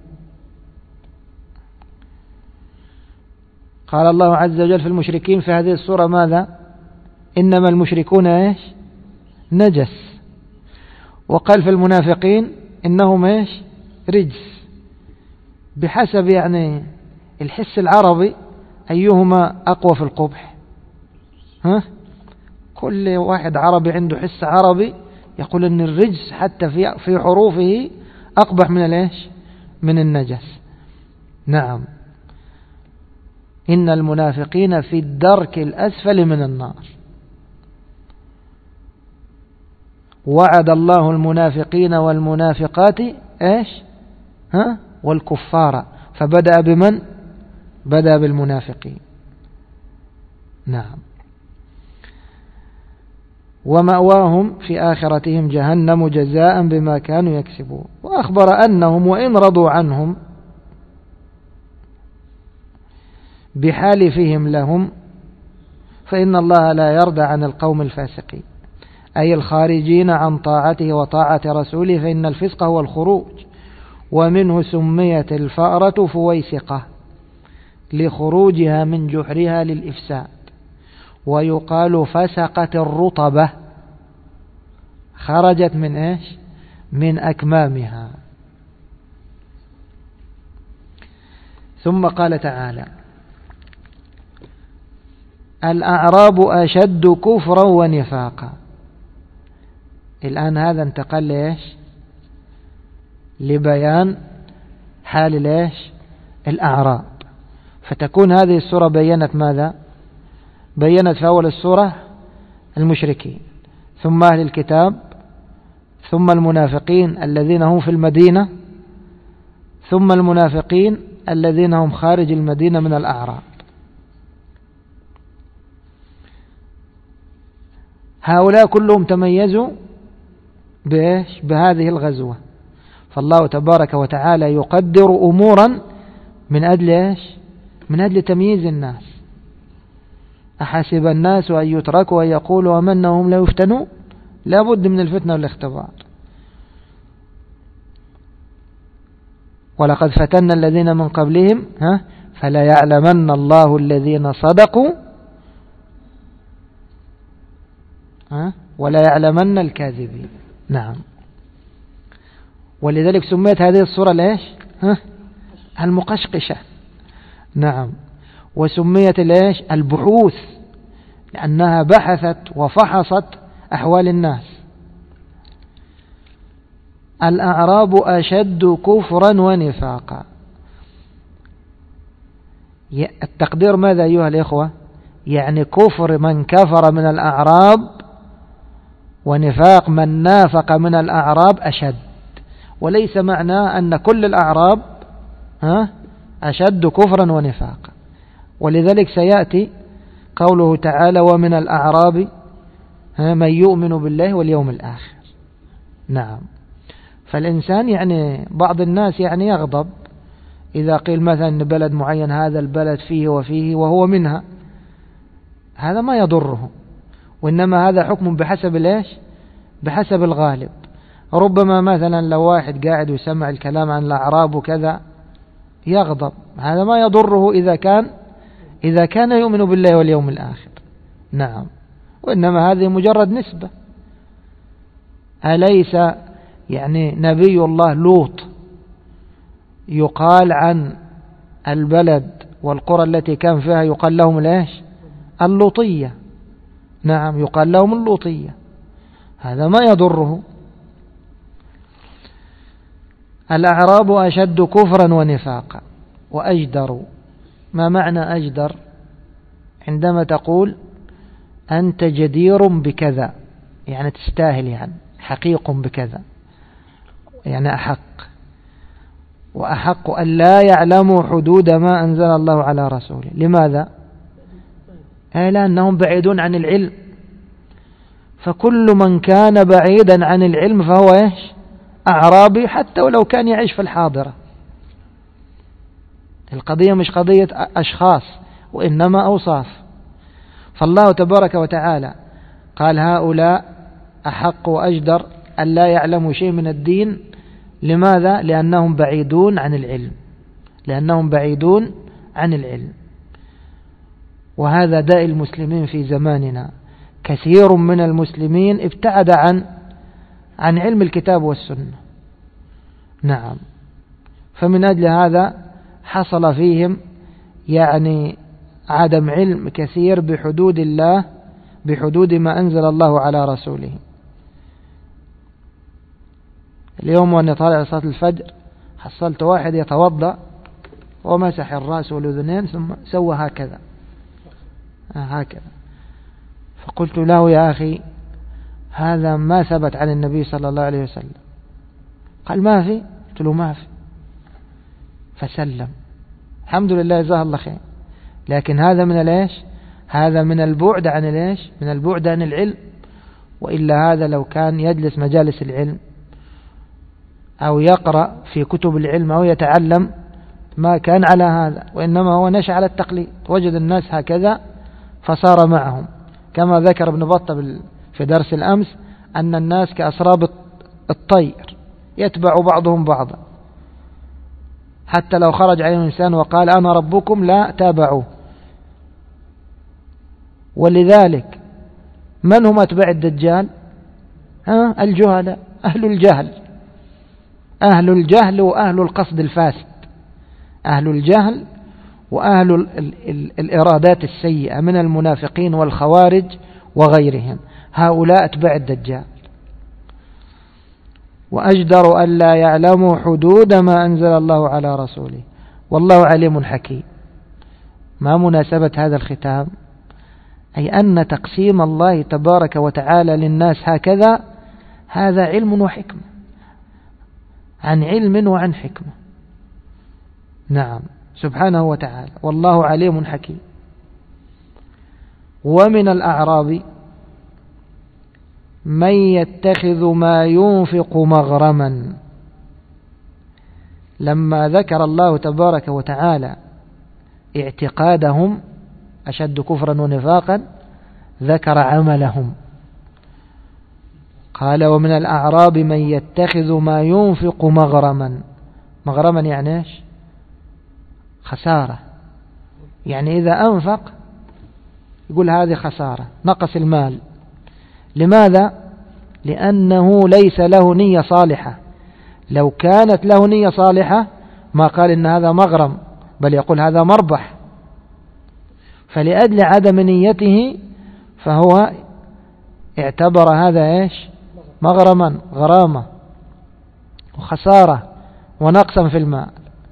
قال الله عز وجل في المشركين في هذه السورة ماذا؟ إنما المشركون إيش؟ نجس. وقال في المنافقين إنهم إيش؟ رجس، بحسب يعني الحس العربي أيهما أقوى في القبح. كل واحد عربي عنده حس عربي يقول أن الرجس حتى في حروفه أقبح من الإيش؟ من النجس. نعم، إن المنافقين في الدرك الأسفل من النار. وعد الله المنافقين والمنافقات إيش؟ والكفار، فبدأ بمن؟ بدأ بالمنافقين. نعم. ومأواهم في آخرتهم جهنم جزاء بما كانوا يكسبون. وأخبر أنهم وإن رضوا عنهم بحالفهم لهم فإن الله لا يرضى عن القوم الفاسقين، أي الخارجين عن طاعته وطاعة رسوله، فإن الفسق هو الخروج، ومنه سميت الفأرة فويسقة لخروجها من جحرها للإفساد، ويقال فسقت الرطبة، خرجت من إيش؟ من أكمامها. ثم قال تعالى الأعراب أشد كفرا ونفاقا. الآن هذا انتقل لإيش؟ لبيان حال لإيش؟ الأعراب. فتكون هذه السورة بيّنت ماذا؟ بيّنت في أول السورة المشركين، ثم أهل الكتاب، ثم المنافقين الذين هم في المدينة، ثم المنافقين الذين هم خارج المدينة من الأعراب. هؤلاء كلهم تميزوا بإيش؟ بهذه الغزوة. فالله تبارك وتعالى يقدر أمورا من أجل إيش؟ من أجل تمييز الناس. أحسب الناس أن يتركوا أن يقولوا آمنا وهم لا يفتنون؟ لا بد من الفتنة والاختبار. ولقد فتنا الذين من قبلهم فلا يعلمن الله الذين صدقوا ولا يعلمن الكاذبين. نعم. ولذلك سميت هذه السورة ليش؟ المقشقشة. نعم. وسميت ليش؟ البحوث، لأنها بحثت وفحصت أحوال الناس. الأعراب أشد كفرا ونفاقا. التقدير ماذا أيها الإخوة؟ يعني كفر من كفر من الأعراب، ونفاق من نافق من الأعراب أشد. وليس معناه أن كل الأعراب أشد كفرا ونفاقا. ولذلك سيأتي قوله تعالى ومن الأعراب من يؤمن بالله واليوم الآخر. نعم. فالإنسان يعني بعض الناس يعني يغضب إذا قيل مثلا بلد معين هذا البلد فيه وفيه وهو منها، هذا ما يضره، وإنما هذا حكم بحسب ليش؟ بحسب الغالب. ربما مثلا لو واحد قاعد وسمع الكلام عن الأعراب وكذا يغضب، هذا ما يضره إذا كان يؤمن بالله واليوم الآخر. نعم. وإنما هذه مجرد نسبة. أليس يعني نبي الله لوط يقال عن البلد والقرى التي كان فيها يقال لهم ليش؟ اللوطية. نعم، يقال لهم اللوطية، هذا ما يضره. الأعراب أشد كفرا ونفاقا وأجدر. ما معنى أجدر؟ عندما تقول أنت جدير بكذا، يعني تستاهل، يعني حقيق بكذا، يعني أحق. وأحق أن لا يعلموا حدود ما أنزل الله على رسوله. لماذا؟ لأنهم بعيدون عن العلم. فكل من كان بعيدا عن العلم فهو إيش؟ أعرابي، حتى ولو كان يعيش في الحاضرة. القضية مش قضية أشخاص، وإنما أوصاف. فالله تبارك وتعالى قال هؤلاء أحق وأجدر أن لا يعلموا شيء من الدين. لماذا؟ لأنهم بعيدون عن العلم، لأنهم بعيدون عن العلم. وهذا داء المسلمين في زماننا، كثير من المسلمين ابتعد عن علم الكتاب والسنة. نعم، فمن أجل هذا حصل فيهم يعني عدم علم كثير بحدود الله، بحدود ما أنزل الله على رسوله. اليوم وأنا طالع صلاة الفجر حصلت واحد يتوضأ ومسح الرأس والأذنين ثم سوى هكذا هكذا، فقلت له يا أخي هذا ما ثبت عن النبي صلى الله عليه وسلم. قال ما في. قلت له ما في، فسلم. الحمد لله جزاه الله خير. لكن هذا من الايش؟ هذا من البعد عن الايش؟ من البعد عن العلم. وإلا هذا لو كان يجلس مجالس العلم أو يقرأ في كتب العلم أو يتعلم ما كان على هذا، وإنما هو نشأ على التقليد، وجد الناس هكذا فصار معهم. كما ذكر ابن بطة في درس الأمس أن الناس كأسراب الطير يتبع بعضهم بعضا، حتى لو خرج عليهم إنسان وقال أنا ربكم لا تابعوه. ولذلك من هم أتباع الدجال؟ الجهلاء، أهل الجهل، أهل الجهل وأهل القصد الفاسد، أهل الجهل وأهل الإرادات السيئة من المنافقين والخوارج وغيرهم، هؤلاء أتباع الدجال. وأجدر أن لا يعلموا حدود ما أنزل الله على رسوله والله عليم حكيم. ما مناسبة هذا الختام؟ أي أن تقسيم الله تبارك وتعالى للناس هكذا هذا علم وحكمة، عن علم وعن حكمة. نعم سبحانه وتعالى، والله عليم حكيم. ومن الأعراب من يتخذ ما ينفق مغرما. لما ذكر الله تبارك وتعالى اعتقادهم أشد كفرا ونفاقا ذكر عملهم، قال ومن الأعراب من يتخذ ما ينفق مغرما. مغرما يعني ايش؟ خسارة. يعني إذا أنفق يقول هذه خسارة، نقص المال. لماذا؟ لأنه ليس له نية صالحة. لو كانت له نية صالحة ما قال إن هذا مغرم، بل يقول هذا مربح. فلأجل عدم نيته فهو اعتبر هذا ايش؟ مغرما، غرامة وخسارة ونقصا في المال.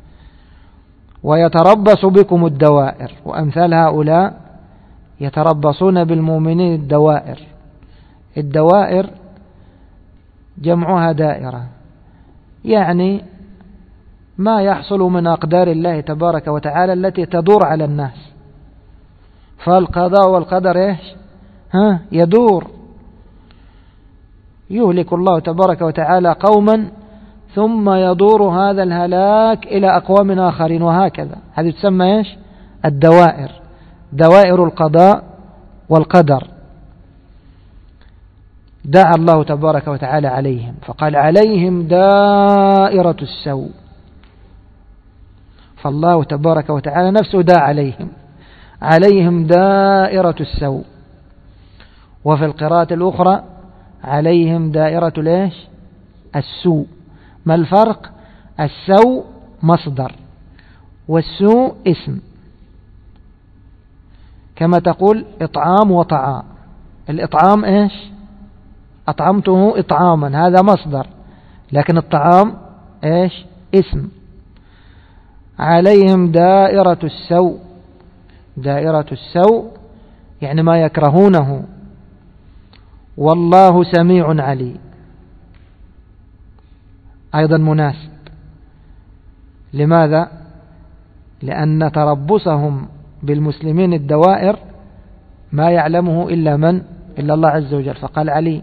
ويتربص بكم الدوائر، وأمثال هؤلاء يتربصون بالمؤمنين الدوائر. الدوائر جمعها دائرة، يعني ما يحصل من أقدار الله تبارك وتعالى التي تدور على الناس. فالقضاء والقدر ايش؟ يدور. يهلك الله تبارك وتعالى قوما ثم يدور هذا الهلاك إلى أقوام آخرين، وهكذا. هذه تسمى ايش؟ الدوائر، دوائر القضاء والقدر. دعا الله تبارك وتعالى عليهم فقال عليهم دائرة السوء. فالله تبارك وتعالى نفسه دعا عليهم، عليهم دائرة السوء. وفي القراءة الأخرى عليهم دائرة ليش؟ السوء. ما الفرق؟ السوء مصدر والسوء اسم، كما تقول إطعام وطعام. الإطعام إيش؟ أطعمته إطعاما، هذا مصدر، لكن الطعام إيش؟ اسم. عليهم دائرة السوء. دائرة السوء يعني ما يكرهونه. والله سميع عليم أيضا مناسب. لماذا؟ لأن تربصهم بالمسلمين الدوائر ما يعلمه إلا من؟ إلا الله عز وجل، فقال علي.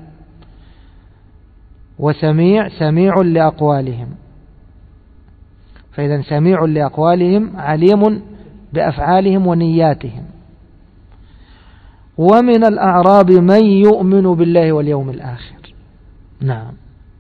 وسميع سميع لأقوالهم، فإذا سميع لأقوالهم عليم بأفعالهم ونياتهم. ومن الأعراب من يؤمن بالله واليوم الآخر. نعم،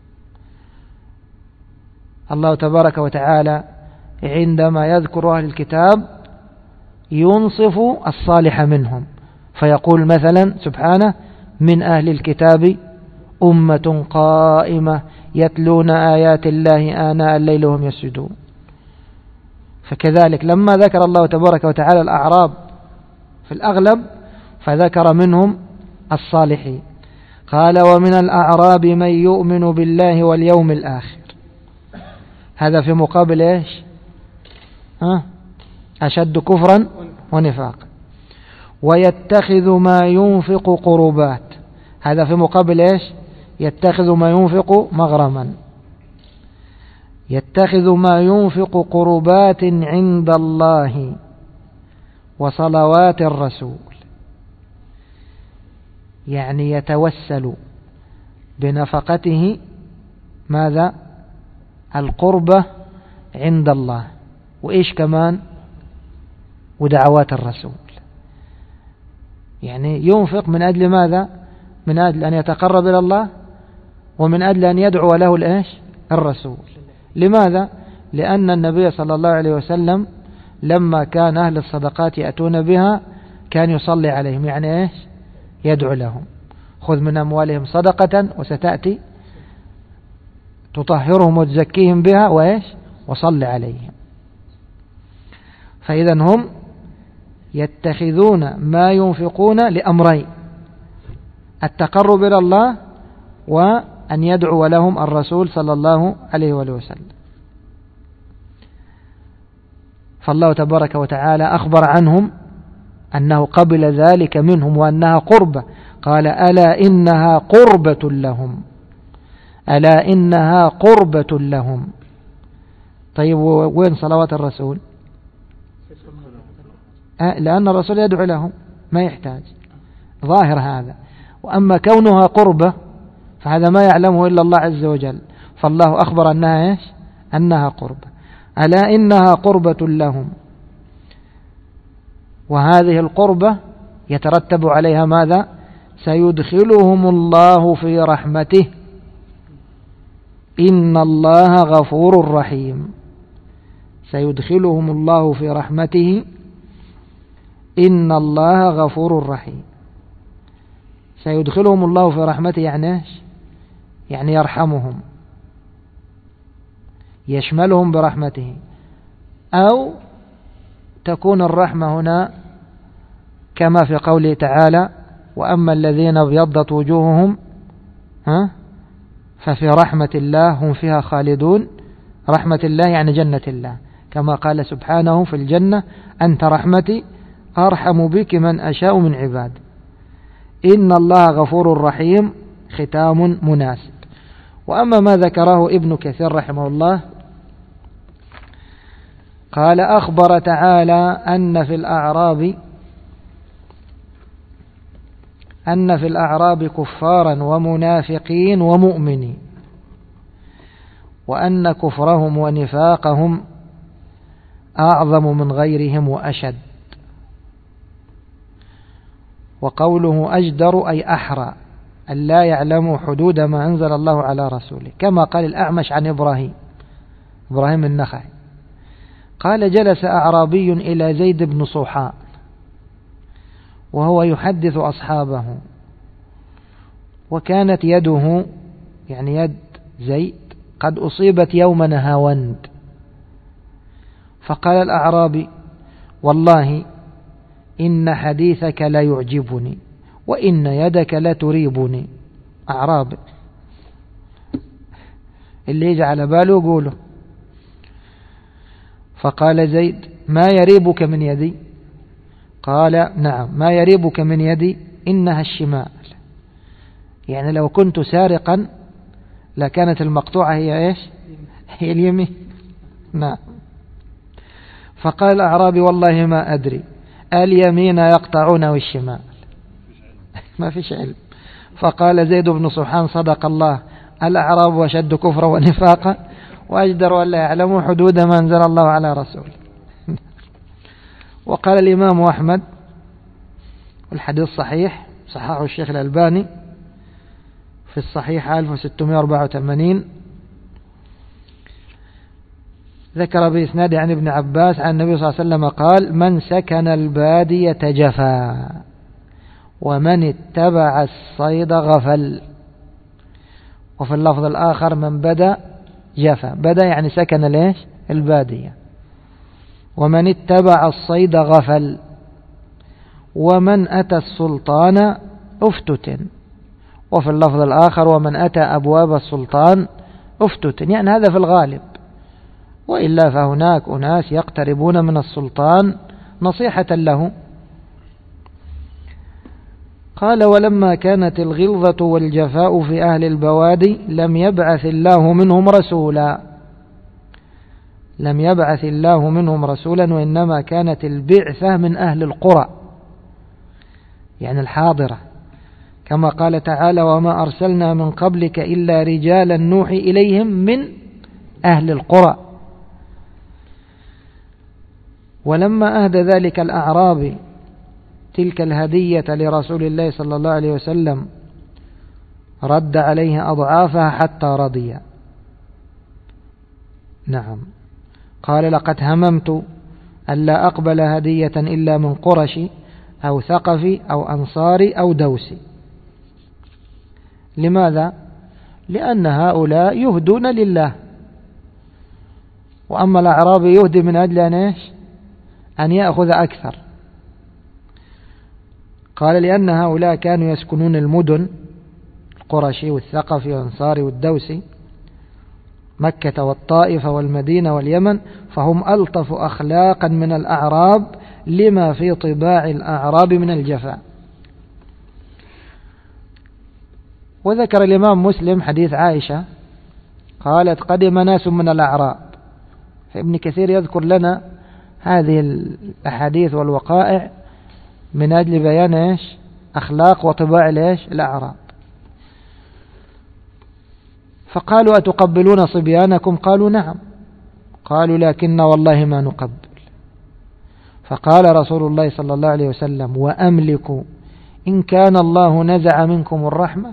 الله تبارك وتعالى عندما يذكر أهل الكتاب ينصف الصالح منهم، فيقول مثلا سبحانه: من أهل الكتاب أمة قائمة يتلون آيات الله آناء الليل وهم يسجدون. فكذلك لما ذكر الله تبارك وتعالى الأعراب في الأغلب فذكر منهم الصالحين، قال: ومن الأعراب من يؤمن بالله واليوم الآخر. هذا في مقابل إيش؟ أشد كفرا ونفاقا. ويتخذ ما ينفق قربات. هذا في مقابل إيش؟ يتخذ ما ينفق مغرما. يتخذ ما ينفق قربات عند الله وصلوات الرسول، يعني يتوسل بنفقته ماذا؟ القربة عند الله، وإيش كمان؟ ودعوات الرسول. يعني ينفق من أجل ماذا؟ من أجل أن يتقرب إلى الله، ومن أجل أن يدعو له الإيش؟ الرسول. لماذا؟ لأن النبي صلى الله عليه وسلم لما كان أهل الصدقات يأتون بها كان يصلي عليهم، يعني إيش؟ يدعو لهم: خذ من أموالهم صدقة وستأتي تطهرهم وتزكيهم بها وإيش؟ وصل عليهم. فإذا هم يتخذون ما ينفقون لأمرين: التقرب إلى الله، وأن يدعو لهم الرسول صلى الله عليه وسلم. فالله تبارك وتعالى أخبر عنهم أنه قبل ذلك منهم وأنها قربة. قال: ألا إنها قربة لهم. ألا إنها قربة لهم. طيب وين صلوات الرسول؟ لأن الرسول يدعو لهم، ما يحتاج، ظاهر هذا. وأما كونها قربة فهذا ما يعلمه إلا الله عز وجل، فالله أخبر أنها إيش؟ أنها قربة. ألا إنها قربة لهم. وهذه القربة يترتب عليها ماذا؟ سيدخلهم الله في رحمته إن الله غفور رحيم. سيدخلهم الله في رحمته إن الله غفور رحيم. سيدخلهم الله في رحمته يعني إيش؟ يعني يرحمهم، يشملهم برحمته. أو تكون الرحمة هنا كما في قوله تعالى: وأما الذين ابيضت وجوههم ففي رحمة الله هم فيها خالدون. رحمة الله يعني جنة الله، كما قال سبحانه في الجنة: أنت رحمتي أرحم بك من أشاء من عباد. إن الله غفور رحيم، ختام مناسب. وأما ما ذكره ابن كثير رحمه الله، قال: أخبر تعالى أن في الأعراب كفارا ومنافقين ومؤمنين، وأن كفرهم ونفاقهم أعظم من غيرهم وأشد. وقوله أجدر أي أحرى أن لا يعلموا حدود ما أنزل الله على رسوله، كما قال الأعمش عن إبراهيم النخعي قال: جلس أعرابي إلى زيد بن صوحاء وهو يحدث أصحابه، وكانت يده يعني يد زيد قد أصيبت يوم نهاوند. فقال الأعرابي: والله إن حديثك لا يعجبني وإن يدك لا تريبني. أعرابي اللي يجي على باله يقوله. فقال زيد: ما يريبك من يدي؟ قال: نعم، ما يريبك من يدي إنها الشمال، يعني لو كنت سارقا لكانت المقطوعة هي إيش؟ هي اليمين. نعم. فقال الأعرابي: والله ما أدري، اليمين يقطعون والشمال. ما فيش علم. فقال زيد بن صوحان: صدق الله، الأعراب أشد كفرا ونفاقا وأجدر أن لا يعلموا حدود ما أنزل الله على رسوله. وقال الإمام أحمد الحديث صحيح، صححه الشيخ الألباني في الصحيح 1684، ذكر بإسناد عن ابن عباس عن النبي صلى الله عليه وسلم قال: من سكن البادية جفا، ومن اتبع الصيد غفل. وفي اللفظ الآخر: من بدا جفا، بدا يعني سكن ليش البادية، ومن اتبع الصيد غفل، ومن أتى السلطان أفتتن. وفي اللفظ الآخر: ومن أتى أبواب السلطان أفتتن، يعني هذا في الغالب، وإلا فهناك أناس يقتربون من السلطان نصيحة له. قال: ولما كانت الغلظة والجفاء في أهل البوادي لم يبعث الله منهم رسولا، لم يبعث الله منهم رسولا، وإنما كانت البعثة من أهل القرى، يعني الحاضرة، كما قال تعالى: وما أرسلنا من قبلك إلا رجالا نوحي إليهم من أهل القرى. ولما أهدى ذلك الأعرابي تلك الهدية لرسول الله صلى الله عليه وسلم رد عليه أضعافها حتى رضي. نعم. قال: لقد هممت ألا أقبل هدية إلا من قرشي أو ثقفي أو أنصاري أو دوسي. لماذا؟ لأن هؤلاء يهدون لله، وأما الأعرابي يهدي من أجل أن يأخذ أكثر. قال: لأن هؤلاء كانوا يسكنون المدن، القرشي والثقفي والأنصاري والدوسي، مكة والطائف والمدينة واليمن، فهم ألطف أخلاقا من الأعراب لما في طباع الأعراب من الجفاء. وذكر الإمام مسلم حديث عائشة قالت: قدم ناس من الأعراب. فابن كثير يذكر لنا هذه الأحاديث والوقائع من أجل بيان أخلاق وطباع الأعراب. فقالوا: أتقبلون صبيانكم؟ قالوا: نعم. قالوا: لكن والله ما نقبل. فقال رسول الله صلى الله عليه وسلم: وأملك إن كان الله نزع منكم الرحمة.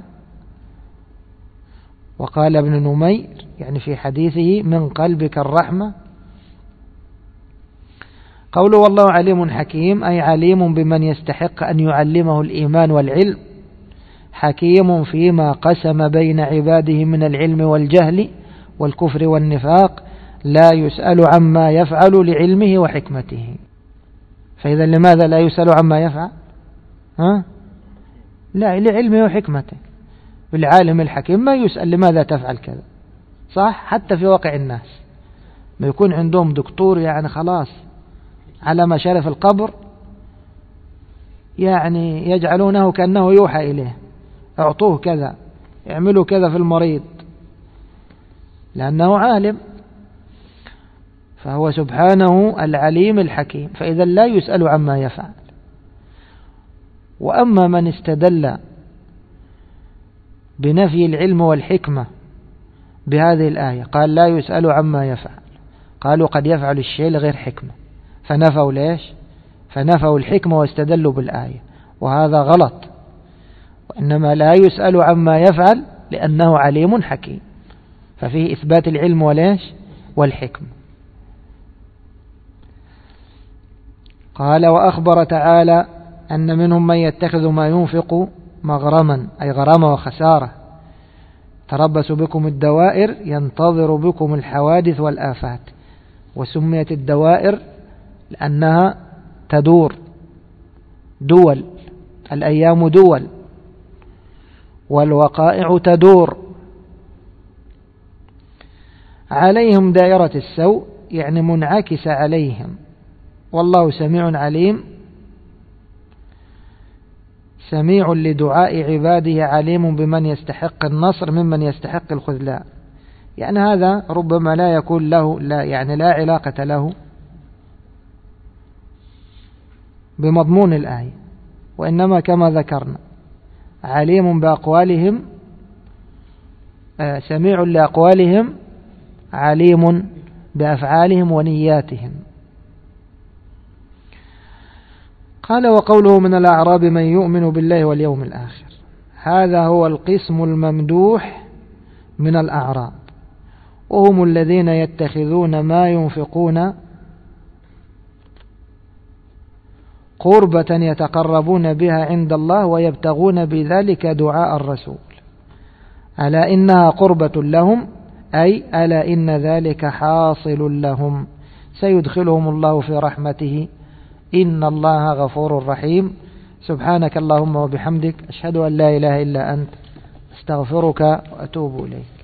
وقال ابن نمير يعني في حديثه: من قلبك الرحمة. قوله والله عليم حكيم، أي عليم بمن يستحق أن يعلمه الإيمان والعلم، حكيم فيما قسم بين عباده من العلم والجهل والكفر والنفاق، لا يسأل عما يفعل لعلمه وحكمته. فإذا لماذا لا يسأل عما يفعل؟ لا، لعلمه وحكمته. بالعالم الحكيم ما يسأل لماذا تفعل كذا، صح؟ حتى في واقع الناس ما يكون عندهم دكتور يعني خلاص على مشارف القبر، يعني يجعلونه كأنه يوحى إليه، اعطوه كذا، اعملوا كذا في المريض، لأنه عالم. فهو سبحانه العليم الحكيم، فإذا لا يسأل عما يفعل. وأما من استدل بنفي العلم والحكمة بهذه الآية قال: لا يسأل عما يفعل، قالوا قد يفعل الشيء لغير حكمة، فنفوا ليش؟ فنفوا الحكمة واستدلوا بالآية، وهذا غلط. وإنما لا يسأل عما يفعل لأنه عليم حكيم، ففيه إثبات العلم وليش؟ والحكمة. قال: وأخبر تعالى أن منهم من يتخذ ما ينفق مغرما، أي غرامة وخسارة، تربص بكم الدوائر، ينتظر بكم الحوادث والآفات. وسميت الدوائر لأنها تدور، دول، الأيام دول، والوقائع تدور. عليهم دائرة السوء، يعني منعكس عليهم، والله سميع عليم، سميع لدعاء عباده، عليم بمن يستحق النصر ممن يستحق الخذلان. يعني هذا ربما لا يكون له لا علاقة له بمضمون الآية، وإنما كما ذكرنا عليم بأقوالهم، سميع لأقوالهم، عليم بأفعالهم ونياتهم. قال وقوله من الأعراب من يؤمن بالله واليوم الآخر، هذا هو القسم الممدوح من الأعراب، وهم الذين يتخذون ما ينفقون قربة يتقربون بها عند الله ويبتغون بذلك دعاء الرسول، ألا إنها قربة لهم، أي ألا إن ذلك حاصل لهم، سيدخلهم الله في رحمته، إن الله غفور رحيم. سبحانك اللهم وبحمدك، أشهد أن لا إله إلا أنت، استغفرك وأتوب إليك.